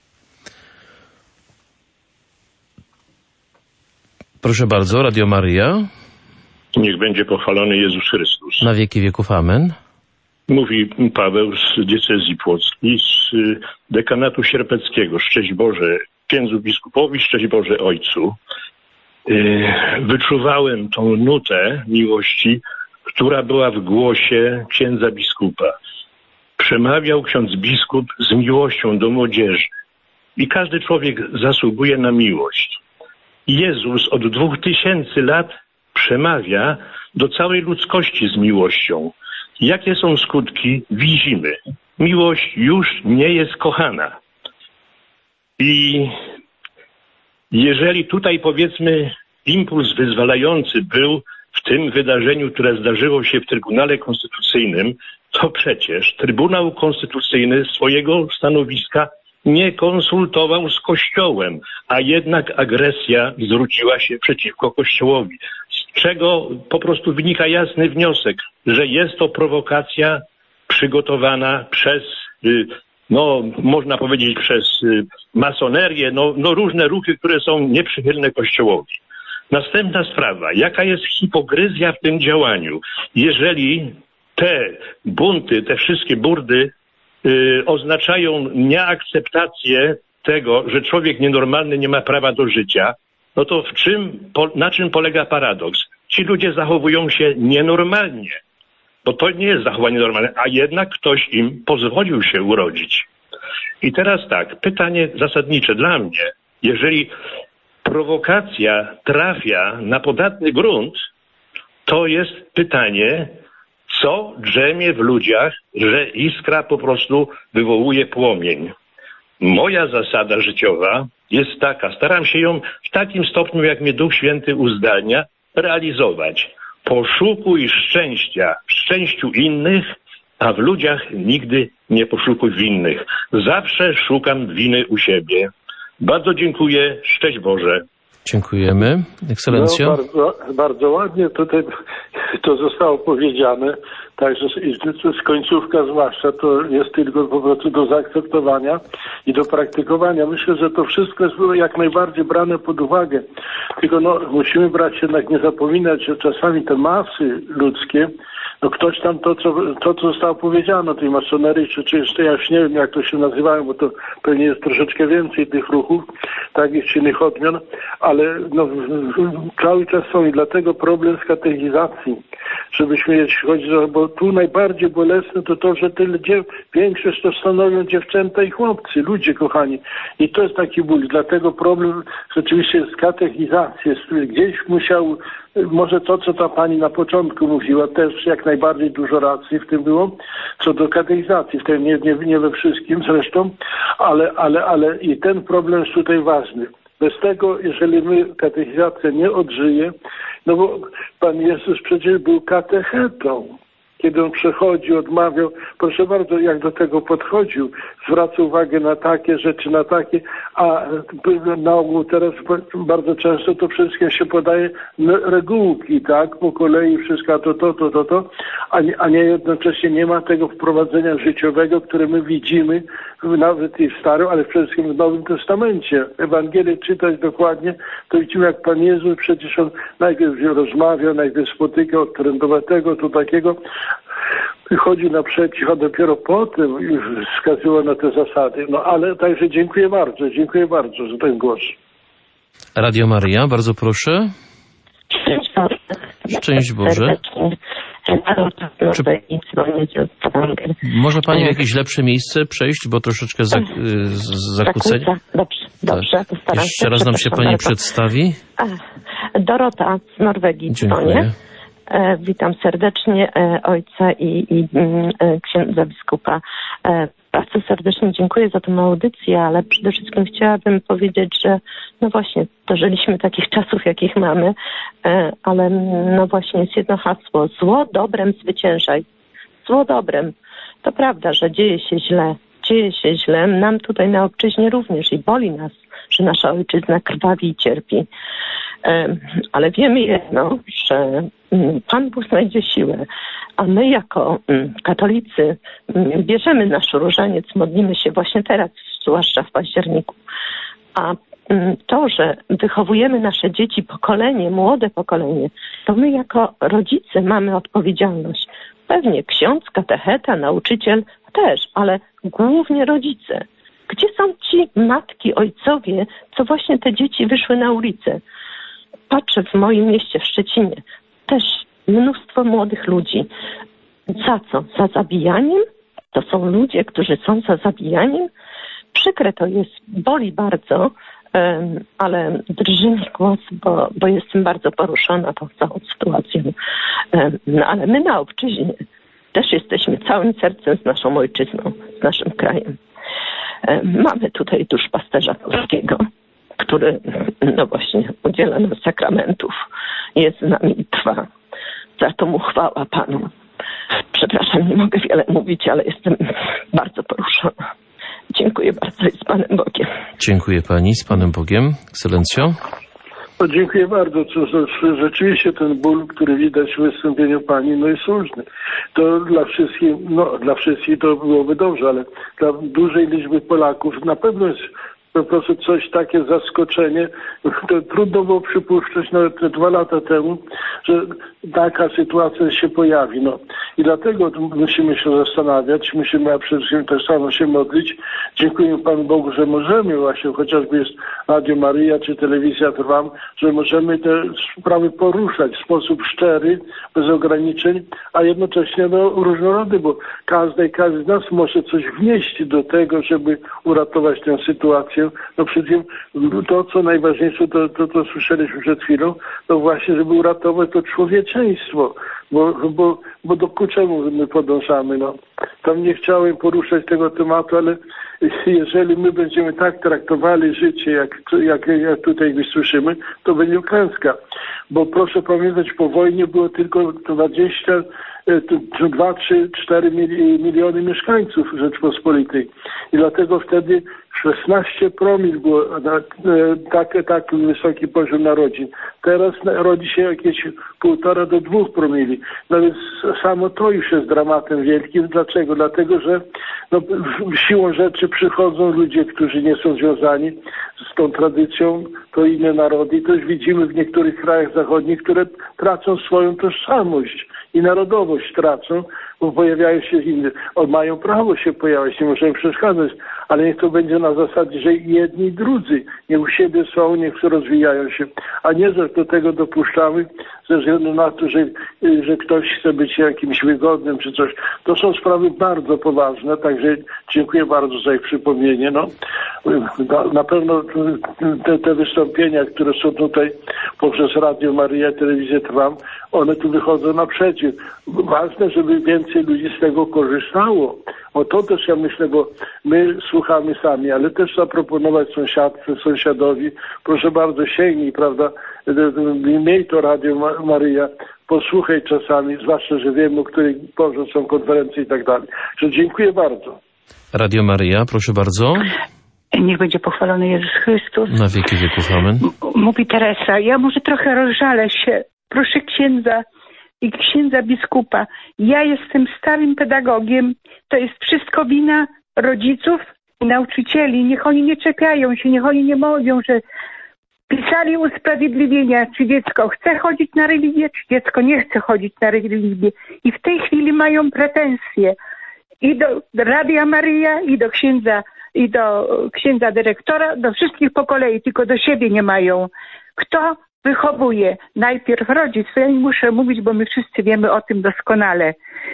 A: Proszę bardzo, Radio Maryja.
F: Niech będzie pochwalony Jezus Chrystus.
A: Na wieki wieków, amen.
F: Mówi Paweł z diecezji płockiej, z dekanatu sierpeckiego. Szczęść Boże księdzu biskupowi, szczęść Boże Ojcu. Wyczuwałem tą nutę miłości, która była w głosie księdza biskupa. Przemawiał ksiądz biskup z miłością do młodzieży. I każdy człowiek zasługuje na miłość. Jezus od dwóch tysięcy lat przemawia do całej ludzkości z miłością. Jakie są skutki? Widzimy. Miłość już nie jest kochana. I jeżeli tutaj, powiedzmy, impuls wyzwalający był w tym wydarzeniu, które zdarzyło się w Trybunale Konstytucyjnym, to przecież Trybunał Konstytucyjny swojego stanowiska nie konsultował z Kościołem, a jednak agresja zwróciła się przeciwko Kościołowi, z czego po prostu wynika jasny wniosek, że jest to prowokacja przygotowana przez, no można powiedzieć przez masonerię, no, no różne ruchy, które są nieprzychylne Kościołowi. Następna sprawa, jaka jest hipokryzja w tym działaniu, jeżeli te bunty, te wszystkie burdy yy, oznaczają nieakceptację tego, że człowiek nienormalny nie ma prawa do życia, no to w czym, po, na czym polega paradoks? Ci ludzie zachowują się nienormalnie, bo to nie jest zachowanie normalne, a jednak ktoś im pozwolił się urodzić. I teraz tak, pytanie zasadnicze dla mnie, jeżeli prowokacja trafia na podatny grunt, to jest pytanie, co drzemie w ludziach, że iskra po prostu wywołuje płomień. Moja zasada życiowa jest taka, staram się ją w takim stopniu, jak mnie Duch Święty uzdalnia, realizować. Poszukuj szczęścia w szczęściu innych, a w ludziach nigdy nie poszukuj winnych. Zawsze szukam winy u siebie. Bardzo dziękuję. Szczęść Boże.
A: Dziękujemy. Ekscelencjo.
B: No, bardzo, bardzo ładnie tutaj to zostało powiedziane. Także z końcówka zwłaszcza to jest tylko po prostu do zaakceptowania i do praktykowania. Myślę, że to wszystko jest jak najbardziej brane pod uwagę. Tylko no, musimy brać jednak, nie zapominać, że czasami te masy ludzkie, no ktoś tam to, co, to, co zostało powiedziane o tej masonerii, czy, czy jeszcze ja już nie wiem, jak to się nazywają, bo to pewnie jest troszeczkę więcej tych ruchów, takich czy innych odmian, ale no, cały czas są i dlatego problem z katechizacji, żebyśmy, jeśli chodzi, bo tu najbardziej bolesne to to, że te ludzie, większość to stanowią dziewczęta i chłopcy, ludzie kochani. I to jest taki ból. Dlatego problem rzeczywiście jest katechizacji. Gdzieś musiał, może to, co ta pani na początku mówiła, też jak najbardziej dużo racji w tym było, co do katechizacji, w tym nie, nie, nie we wszystkim zresztą, ale, ale, ale i ten problem jest tutaj ważny. Bez tego, jeżeli my katechizacja nie odżyje, no bo Pan Jezus przecież był katechetą. Kiedy on przechodził, odmawiał, proszę bardzo, jak do tego podchodził, zwraca uwagę na takie rzeczy, na takie, a na ogół teraz bardzo często to wszystkim się podaje regułki, tak, po kolei wszystko to, to, to, to, to, a nie, a nie jednocześnie nie ma tego wprowadzenia życiowego, które my widzimy nawet i w Starym, ale przede wszystkim w Nowym Testamencie. Ewangelię czytać dokładnie, to widzimy, jak Pan Jezus przecież on najpierw rozmawiał, najpierw spotykał od trędowatego, to takiego, wychodzi naprzeciw, a dopiero potem już wskazywał na te zasady. No ale także dziękuję bardzo, dziękuję bardzo za ten głos.
A: Radio Maryja, bardzo proszę.
G: Szczęść Boże.
A: Szczęść Boże. Czy... Może Pani w jakieś lepsze miejsce przejść, bo troszeczkę za, zakłócenie?
G: Dobrze, dobrze.
A: Tak. Jeszcze raz nam się Pani bardzo przedstawi.
G: Dorota z Norwegii dzwonię. E, witam serdecznie e, ojca i, i e, księdza biskupa. E, bardzo serdecznie dziękuję za tę audycję, ale przede wszystkim chciałabym powiedzieć, że no właśnie dożyliśmy takich czasów, jakich mamy, e, ale no właśnie jest jedno hasło. Zło dobrem zwyciężaj. Zło dobrem. To prawda, że dzieje się źle. Dzieje się źle. Nam tutaj na obczyźnie również i boli nas, że nasza ojczyzna krwawi i cierpi. Ale wiemy jedno, że Pan Bóg znajdzie siłę, a my jako katolicy bierzemy nasz różaniec, modlimy się właśnie teraz, zwłaszcza w październiku. A to, że wychowujemy nasze dzieci, pokolenie, młode pokolenie, to my jako rodzice mamy odpowiedzialność. Pewnie ksiądz, katecheta, nauczyciel też, ale głównie rodzice. Gdzie są ci matki, ojcowie, co właśnie te dzieci wyszły na ulicę? Patrzę w moim mieście, w Szczecinie, też mnóstwo młodych ludzi. Za co? Za zabijaniem? To są ludzie, którzy są za zabijaniem? Przykre to jest, boli bardzo, um, ale drży mi głos, bo, bo jestem bardzo poruszona tą całą sytuacją. Um, no ale my na obczyźnie też jesteśmy całym sercem z naszą ojczyzną, z naszym krajem. Um, mamy tutaj duszpasterza polskiego, który no właśnie udziela nam sakramentów, jest z nami i trwa. za tą uchwałę Panu. Przepraszam, nie mogę wiele mówić, ale jestem bardzo poruszona. Dziękuję bardzo i z Panem Bogiem.
A: Dziękuję Pani, z Panem Bogiem. Ekscelencjo.
B: No, dziękuję bardzo. Rzeczywiście ten ból, który widać w wystąpieniu Pani, no jest różny. To dla wszystkich, no dla wszystkich to byłoby dobrze, ale dla dużej liczby Polaków na pewno jest po prostu coś takie zaskoczenie. To trudno było przypuszczać nawet te dwa lata temu, że taka sytuacja się pojawi. No. I dlatego musimy się zastanawiać, musimy a przede wszystkim też samo się modlić. Dziękuję Panu Bogu, że możemy właśnie, chociażby jest Radio Maryja czy Telewizja Trwam, że możemy te sprawy poruszać w sposób szczery, bez ograniczeń, a jednocześnie no, różnorodny, bo każdy, każdy z nas może coś wnieść do tego, żeby uratować tę sytuację. No przede wszystkim to, co najważniejsze, to, to, to słyszeliśmy przed chwilą, to właśnie, żeby uratować to człowieczeństwo, bo, bo, bo do ku czemu my podążamy, no. Tam nie chciałem poruszać tego tematu, ale jeżeli my będziemy tak traktowali życie, jak, jak, jak tutaj słyszymy, to będzie klęska. Bo proszę pamiętać, po wojnie było tylko dwadzieścia, dwa, trzy, cztery miliony mieszkańców Rzeczpospolitej. I dlatego wtedy szesnaście promil było tak, tak wysoki poziom narodzin. Teraz rodzi się jakieś półtora do dwóch promili. No więc samo to już jest dramatem wielkim. Dlaczego? Dlatego, że no, siłą rzeczy przychodzą ludzie, którzy nie są związani z tą tradycją, to inne narody. I to już widzimy w niektórych krajach zachodnich, które tracą swoją tożsamość i narodowość tracą, bo pojawiają się inne. O, mają prawo się pojawiać, nie możemy przeszkadzać, ale niech to będzie na zasadzie, że jedni i drudzy niech u siebie są, niech rozwijają się, a nie, że do tego dopuszczamy ze względu na to, że, że ktoś chce być jakimś wygodnym czy coś. To są sprawy bardzo poważne, także dziękuję bardzo za ich przypomnienie. No, na, na pewno te, te wystąpienia, które są tutaj poprzez Radio Maryja, Telewizję Trwam, one tu wychodzą naprzeciw. Ważne, żeby więcej ludzi z tego korzystało. O to też ja myślę, bo my słuchamy sami, ale też zaproponować sąsiadce, sąsiadowi, proszę bardzo, sięgnij, prawda, miej to Radio Maryja, posłuchaj czasami, zwłaszcza, że wiem, o której porze są konferencje i tak dalej. Że dziękuję bardzo.
A: Radio Maryja, proszę bardzo.
H: Niech będzie pochwalony Jezus Chrystus.
A: Na wieki wieków, amen.
H: M- mówi Teresa, ja może trochę rozżalę się. Proszę księdza i księdza biskupa. Ja jestem starym pedagogiem. To jest wszystko wina rodziców i nauczycieli. Niech oni nie czepiają się, niech oni nie mówią, że pisali usprawiedliwienia, czy dziecko chce chodzić na religię, czy dziecko nie chce chodzić na religię. I w tej chwili mają pretensje i do Radia Maryja, i do księdza, i do księdza dyrektora, do wszystkich po kolei, tylko do siebie nie mają. Kto wychowuje? Najpierw rodzic. Ja nie muszę mówić, bo my wszyscy wiemy o tym doskonale.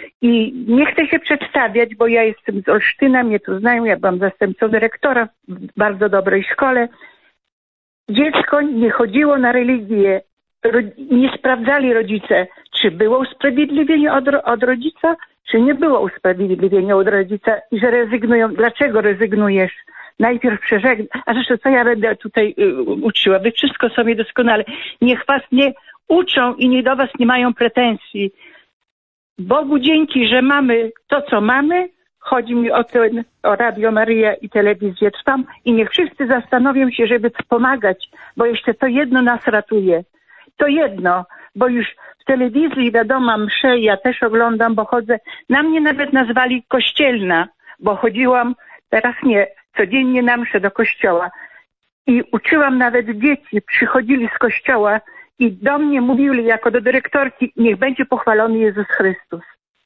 H: I nie chcę się przedstawiać, bo ja jestem z Olsztyna, mnie tu znają, ja byłam zastępcą dyrektora w bardzo dobrej szkole. Dziecko nie chodziło na religię. Nie sprawdzali rodzice, czy było usprawiedliwienie od, od rodzica, czy nie było usprawiedliwienia od rodzica i że rezygnują. Dlaczego rezygnujesz? Najpierw przeżegnaj. A zresztą co ja będę tutaj y, uczyła? Wy wszystko sobie doskonale. Niech was nie uczą i nie do was nie mają pretensji. Bogu dzięki, że mamy to, co mamy. Chodzi mi o, ten, o Radio Maryja i Telewizję Trwam i niech wszyscy zastanowią się, żeby pomagać, bo jeszcze to jedno nas ratuje. To jedno, bo już w telewizji wiadomo, msze, ja też oglądam, bo chodzę. Na mnie nawet nazwali kościelna, bo chodziłam, teraz nie, codziennie na mszę do kościoła. I uczyłam nawet dzieci, przychodzili z kościoła i do mnie mówili jako do dyrektorki, niech będzie pochwalony Jezus Chrystus.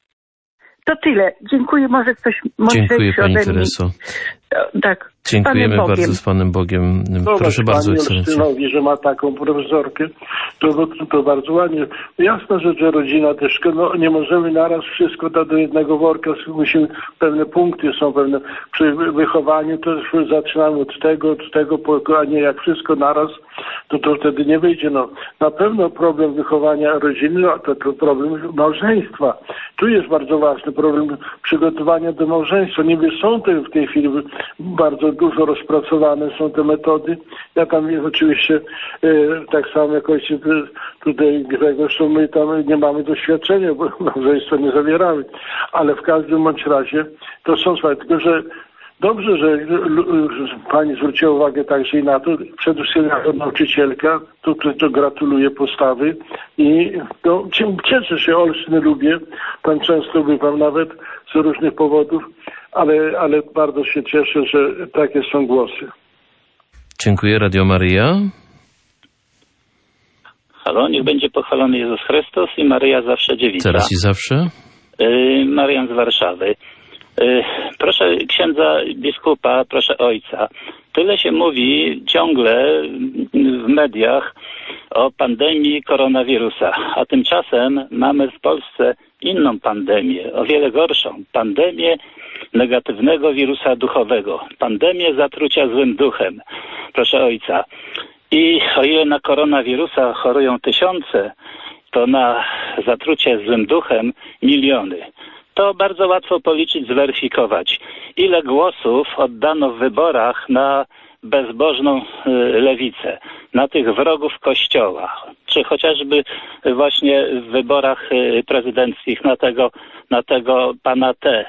H: To tyle. Dziękuję. Może ktoś mądrzejszy
A: Dziękuję Pani
H: ode mnie.
A: Tereso.
H: Tak.
A: Dziękujemy bardzo z Panem Bogiem.
B: Zobacz,
A: Proszę bardzo,
B: Ekscelencjo. Że ma taką profesorkę, to, to, to bardzo ładnie. Jasna rzecz, że rodzina też, no nie możemy naraz wszystko dać do jednego worka, musimy, pewne punkty są pewne. Przy wychowaniu to zaczynamy od tego, od tego, a nie jak wszystko naraz, to to wtedy nie wyjdzie. No, na pewno problem wychowania rodziny, no, to, to problem małżeństwa. Tu jest bardzo ważny problem przygotowania do małżeństwa. Niby są te w tej chwili bardzo dużo rozpracowane są te metody. Ja tam jest oczywiście tak samo jak ojciec tutaj Grzegorz, to my tam nie mamy doświadczenia, bo małżeństwa nie zawieramy, ale w każdym bądź razie to są sprawy, tylko że dobrze, że pani zwróciła uwagę także i na to, przede wszystkim jako nauczycielka, to, to, to gratuluję postawy i no, cieszę się, Olsztyn lubię, tam często bywam nawet z różnych powodów, ale, ale bardzo się cieszę, że takie są głosy.
A: Dziękuję. Radio Maryja.
I: Halo, niech będzie pochwalony Jezus Chrystus i Maryja zawsze dziewica.
A: Teraz i zawsze.
I: Yy, Marian z Warszawy. Yy, proszę księdza biskupa, proszę ojca. Tyle się mówi ciągle w mediach o pandemii koronawirusa, a tymczasem mamy w Polsce inną pandemię, o wiele gorszą. Pandemię negatywnego wirusa duchowego. Pandemię zatrucia złym duchem. Proszę ojca. I o ile na koronawirusa chorują tysiące, to na zatrucie złym duchem miliony. To bardzo łatwo policzyć, zweryfikować. Ile głosów oddano w wyborach na bezbożną lewicę, na tych wrogów Kościoła, czy chociażby właśnie w wyborach prezydenckich na tego, na tego pana T,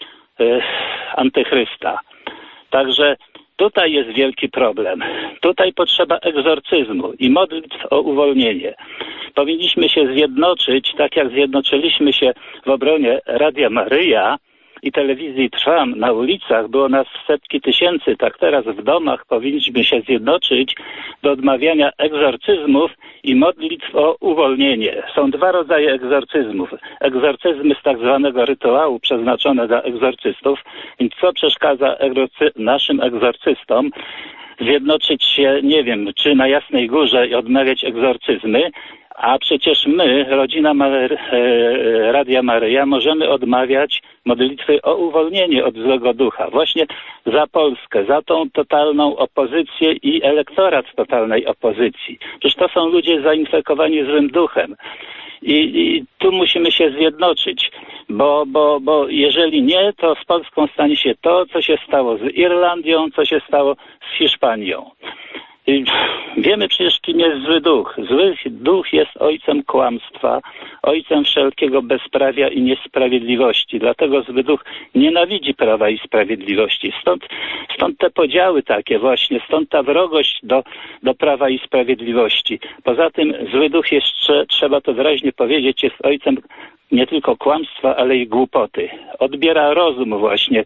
I: antychrysta. Także tutaj jest wielki problem. Tutaj potrzeba egzorcyzmu i modlitw o uwolnienie. Powinniśmy się zjednoczyć, tak jak zjednoczyliśmy się w obronie Radia Maryja i telewizji Trwam. Na ulicach było nas setki tysięcy, tak teraz w domach powinniśmy się zjednoczyć do odmawiania egzorcyzmów i modlitw o uwolnienie. Są dwa rodzaje egzorcyzmów. Egzorcyzmy z tak zwanego rytuału przeznaczone dla egzorcystów. Więc co przeszkadza egzorcy- naszym egzorcystom zjednoczyć się, nie wiem, czy na Jasnej Górze i odmawiać egzorcyzmy, a przecież my, rodzina Mary, e, Radia Maryja, możemy odmawiać modlitwy o uwolnienie od złego ducha. Właśnie za Polskę, za tą totalną opozycję i elektorat totalnej opozycji. Przecież to są ludzie zainfekowani złym duchem. I, i tu musimy się zjednoczyć, bo, bo, bo jeżeli nie, to z Polską stanie się to, co się stało z Irlandią, co się stało z Hiszpanią. I wiemy przecież, kim jest zły duch. Zły duch jest ojcem kłamstwa, ojcem wszelkiego bezprawia i niesprawiedliwości. Dlatego zły duch nienawidzi prawa i sprawiedliwości. Stąd, stąd te podziały takie właśnie, stąd ta wrogość do, do prawa i sprawiedliwości. Poza tym zły duch jeszcze, trzeba to wyraźnie powiedzieć, jest ojcem nie tylko kłamstwa, ale i głupoty. Odbiera rozum właśnie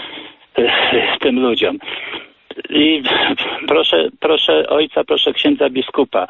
I: tym ludziom. I proszę, proszę ojca, proszę księdza biskupa.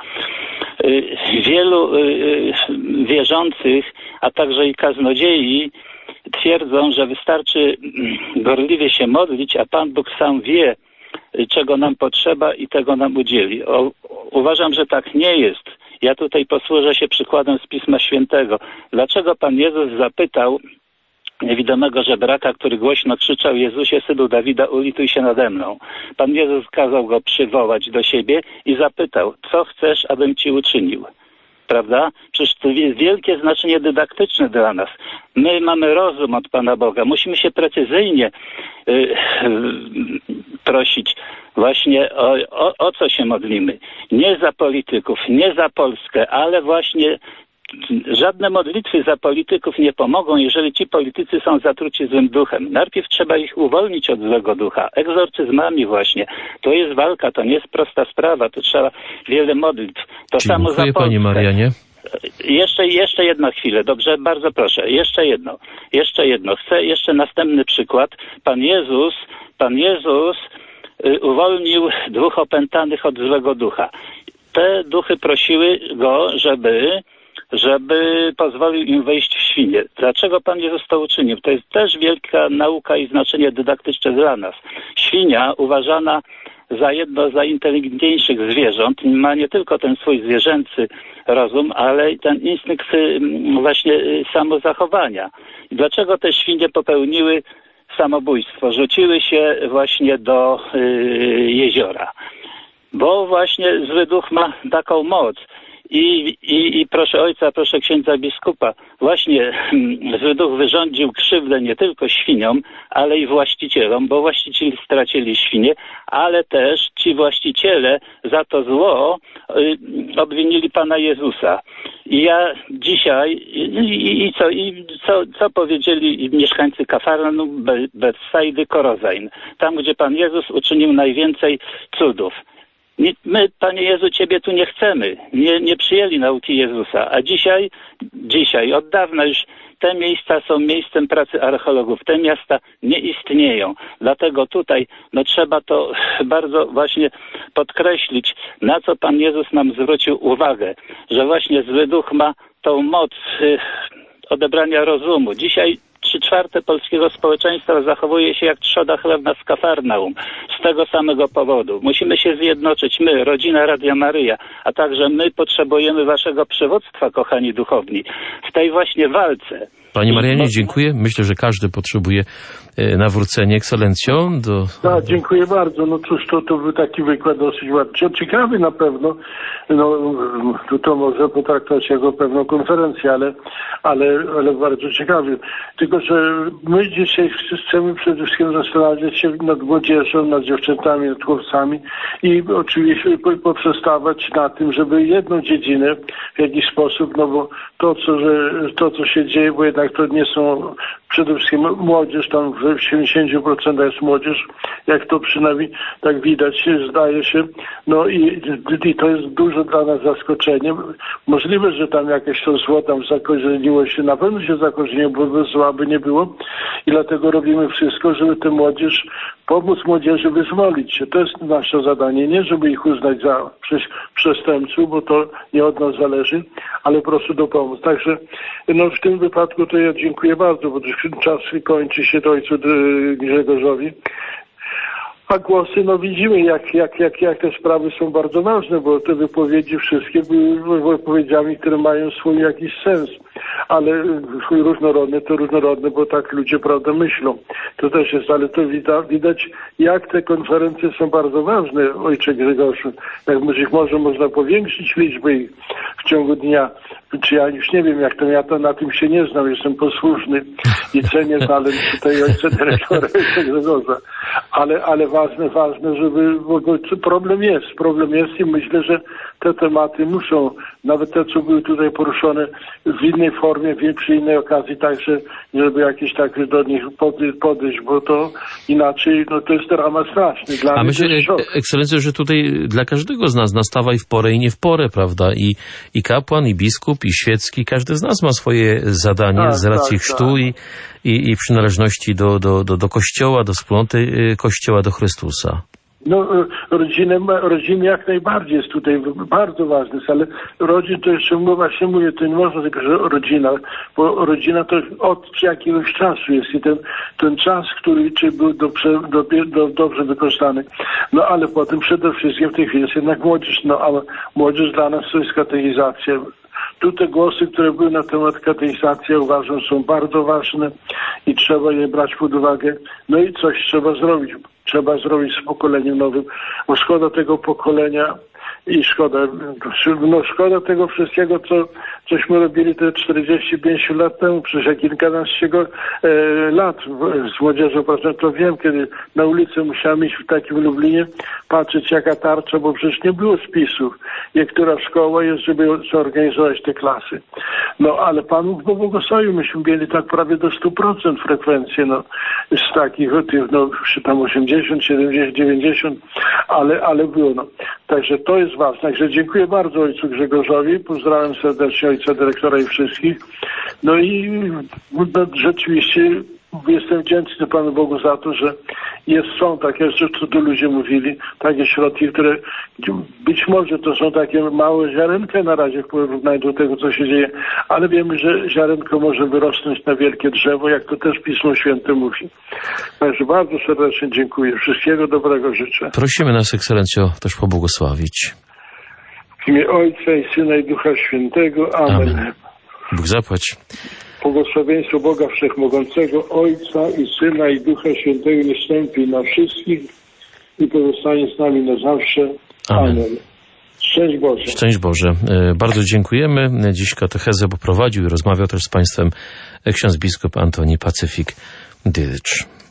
I: Wielu wierzących, a także i kaznodziei twierdzą, że wystarczy gorliwie się modlić, a Pan Bóg sam wie, czego nam potrzeba i tego nam udzieli. O, uważam, że tak nie jest. Ja tutaj posłużę się przykładem z Pisma Świętego. Dlaczego Pan Jezus zapytał niewidomego żebraka, który głośno krzyczał: Jezusie, Synu Dawida, ulituj się nade mną. Pan Jezus kazał go przywołać do siebie i zapytał: co chcesz, abym ci uczynił? Prawda? Przecież to jest wielkie znaczenie dydaktyczne dla nas. My mamy rozum od Pana Boga. Musimy się precyzyjnie yy, prosić właśnie o, o, o co się modlimy. Nie za polityków, nie za Polskę, ale właśnie żadne modlitwy za polityków nie pomogą, jeżeli ci politycy są zatruci złym duchem. Najpierw trzeba ich uwolnić od złego ducha. Egzorcyzmami właśnie. To jest walka, to nie jest prosta sprawa. To trzeba wiele modlitw. To
A: Dziękuję,
I: samo za Polskę.
A: Panie Marianie.
I: Jeszcze, jeszcze jedna chwilę, dobrze? Bardzo proszę. Jeszcze jedno. Jeszcze jedno. Chcę jeszcze następny przykład. Pan Jezus, Pan Jezus y, uwolnił dwóch opętanych od złego ducha. Te duchy prosiły go, żeby żeby pozwolił im wejść w świnie. Dlaczego Pan Jezus to uczynił? To jest też wielka nauka i znaczenie dydaktyczne dla nas. Świnia uważana za jedno z najinteligentniejszych zwierząt ma nie tylko ten swój zwierzęcy rozum, ale i ten instynkt właśnie samozachowania. I dlaczego te świnie popełniły samobójstwo? Rzuciły się właśnie do y, jeziora. Bo właśnie zły duch ma taką moc. I, i, I proszę ojca, proszę księdza biskupa, właśnie zły duch wyrządził krzywdę nie tylko świniom, ale i właścicielom, bo właściciele stracili świnie, ale też ci właściciele za to zło y, obwinili Pana Jezusa. I ja dzisiaj, i, i, co, i co, co powiedzieli mieszkańcy Kafarnaum, Betsaidy, Korozain, tam gdzie Pan Jezus uczynił najwięcej cudów. My, Panie Jezu, Ciebie tu nie chcemy. Nie, nie przyjęli nauki Jezusa. A dzisiaj, dzisiaj, od dawna już te miejsca są miejscem pracy archeologów. Te miasta nie istnieją. Dlatego tutaj no, trzeba to bardzo właśnie podkreślić, na co Pan Jezus nam zwrócił uwagę, że właśnie zły duch ma tą moc y, odebrania rozumu. Dzisiaj trzy czwarte polskiego społeczeństwa zachowuje się jak trzoda chlewna z Kafarnaum. Z tego samego powodu. Musimy się zjednoczyć. My, rodzina Radia Maryja, a także my potrzebujemy waszego przywództwa, kochani duchowni, w tej właśnie walce.
A: Panie Marianie, dziękuję. Myślę, że każdy potrzebuje nawrócenia. Ekscelencjo. Do...
B: Tak, dziękuję bardzo. No cóż, to, to był taki wykład dosyć ładny. Ciekawy na pewno. No, to, to może potraktować jako pewną konferencję, ale, ale, ale bardzo ciekawy. Tylko, że my dzisiaj chcemy przede wszystkim zastanawiać się nad młodzieżą, nad dziewczętami, nad chłopcami i oczywiście poprzestawać na tym, żeby jedną dziedzinę w jakiś sposób, no bo to, co, że, to, co się dzieje, bo jednak to nie są przede wszystkim młodzież, tam w siedemdziesiąt procent jest młodzież, jak to przynajmniej tak widać, zdaje się. No i, i to jest duże dla nas zaskoczenie. Możliwe, że tam jakieś to zło tam zakorzeniło się, na pewno się zakorzeniło, bo zła by nie było i dlatego robimy wszystko, żeby tę młodzież, pomóc młodzieży wyzwolić się. To jest nasze zadanie, nie żeby ich uznać za przestępców, bo to nie od nas zależy, ale po prostu dopomóc. Także no, w tym wypadku to ja dziękuję bardzo, bo czas kończy się do ojcu Grzegorzowi. A głosy, no widzimy, jak, jak, jak, jak te sprawy są bardzo ważne, bo te wypowiedzi wszystkie były wypowiedziami, które mają swój jakiś sens, ale różnorodne to różnorodne, bo tak ludzie, prawda, myślą. To też jest, ale to widać, widać jak te konferencje są bardzo ważne, ojcze Grzegorzu. Jak może, może można powiększyć liczbę ich w ciągu dnia. Czy ja już nie wiem, jak to, ja to na tym się nie znam, jestem posłuszny i cenię talent tutaj ojca dyrektora, ojca Grzegorza. Ale, ale ważne, ważne, żeby, bo problem jest, problem jest i myślę, że te tematy muszą, nawet te, co były tutaj poruszone w innej formie, przy innej okazji, także, żeby jakieś tak do nich podejść, bo to inaczej, no to jest dramat straszny. Dla
A: A myślę, ekscelencjo, że tutaj dla każdego z nas nastawa i w porę, i nie w porę, prawda? I, i kapłan, i biskup, i świecki, każdy z nas ma swoje zadanie tak, z racji tak, chrztu tak. I, i, i przynależności do, do, do, do Kościoła, do wspólnoty Kościoła, do Chrystusa.
B: No, rodziny, rodziny jak najbardziej jest tutaj bardzo ważne, ale rodzin to jeszcze właśnie mówię, to nie można tylko, że rodzina, bo rodzina to od jakiegoś czasu jest i ten, ten czas, który czy był dobrze, do, do, dobrze wykorzystany. No ale potem przede wszystkim w tej chwili jest jednak młodzież, no a młodzież dla nas to jest katechizacja. Tu te głosy, które były na temat katechizacji, uważam, są bardzo ważne i trzeba je brać pod uwagę. No i coś trzeba zrobić. Trzeba zrobić z pokoleniem nowym, bo szkoda tego pokolenia i szkoda, no szkoda tego wszystkiego, co cośmy robili te czterdzieści pięć lat temu, przecież kilkanaście e, lat z młodzieżą, to wiem, kiedy na ulicy musiałem iść w takim Lublinie, patrzeć jaka tarcza, bo przecież nie było spisów, jak która szkoła jest, żeby zorganizować te klasy. No ale Pan Bóg błogosławił, myśmy mieli tak prawie do stu procent frekwencję, no z takich, no tam osiemdziesiąt, siedemdziesiąt, dziewięćdziesiąt, ale, ale było, no. Także to jest ważne. Także dziękuję bardzo ojcu Grzegorzowi, pozdrawiam serdecznie ojca dyrektora i wszystkich. No i no, rzeczywiście jestem wdzięczny Panu Bogu za to, że jest, są takie rzeczy, co tu ludzie mówili, takie środki, które być może to są takie małe ziarenka na razie w porównaniu do tego, co się dzieje, ale wiemy, że ziarenko może wyrosnąć na wielkie drzewo, jak to też Pismo Święte mówi. Także bardzo serdecznie dziękuję. Wszystkiego dobrego życzę.
A: Prosimy nas, ekscelencjo, też pobłogosławić.
B: W imię Ojca i Syna i Ducha Świętego. Amen. Amen.
A: Bóg zapłać.
B: Błogosławieństwo Boga Wszechmogącego, Ojca i Syna i Ducha Świętego nie stąpi na wszystkich i pozostanie z nami na zawsze. Amen. Amen. Szczęść Boże.
A: Szczęść Boże. Bardzo dziękujemy. Dziś katechezę poprowadził i rozmawiał też z Państwem ksiądz biskup Antoni Pacyfik-Dydycz.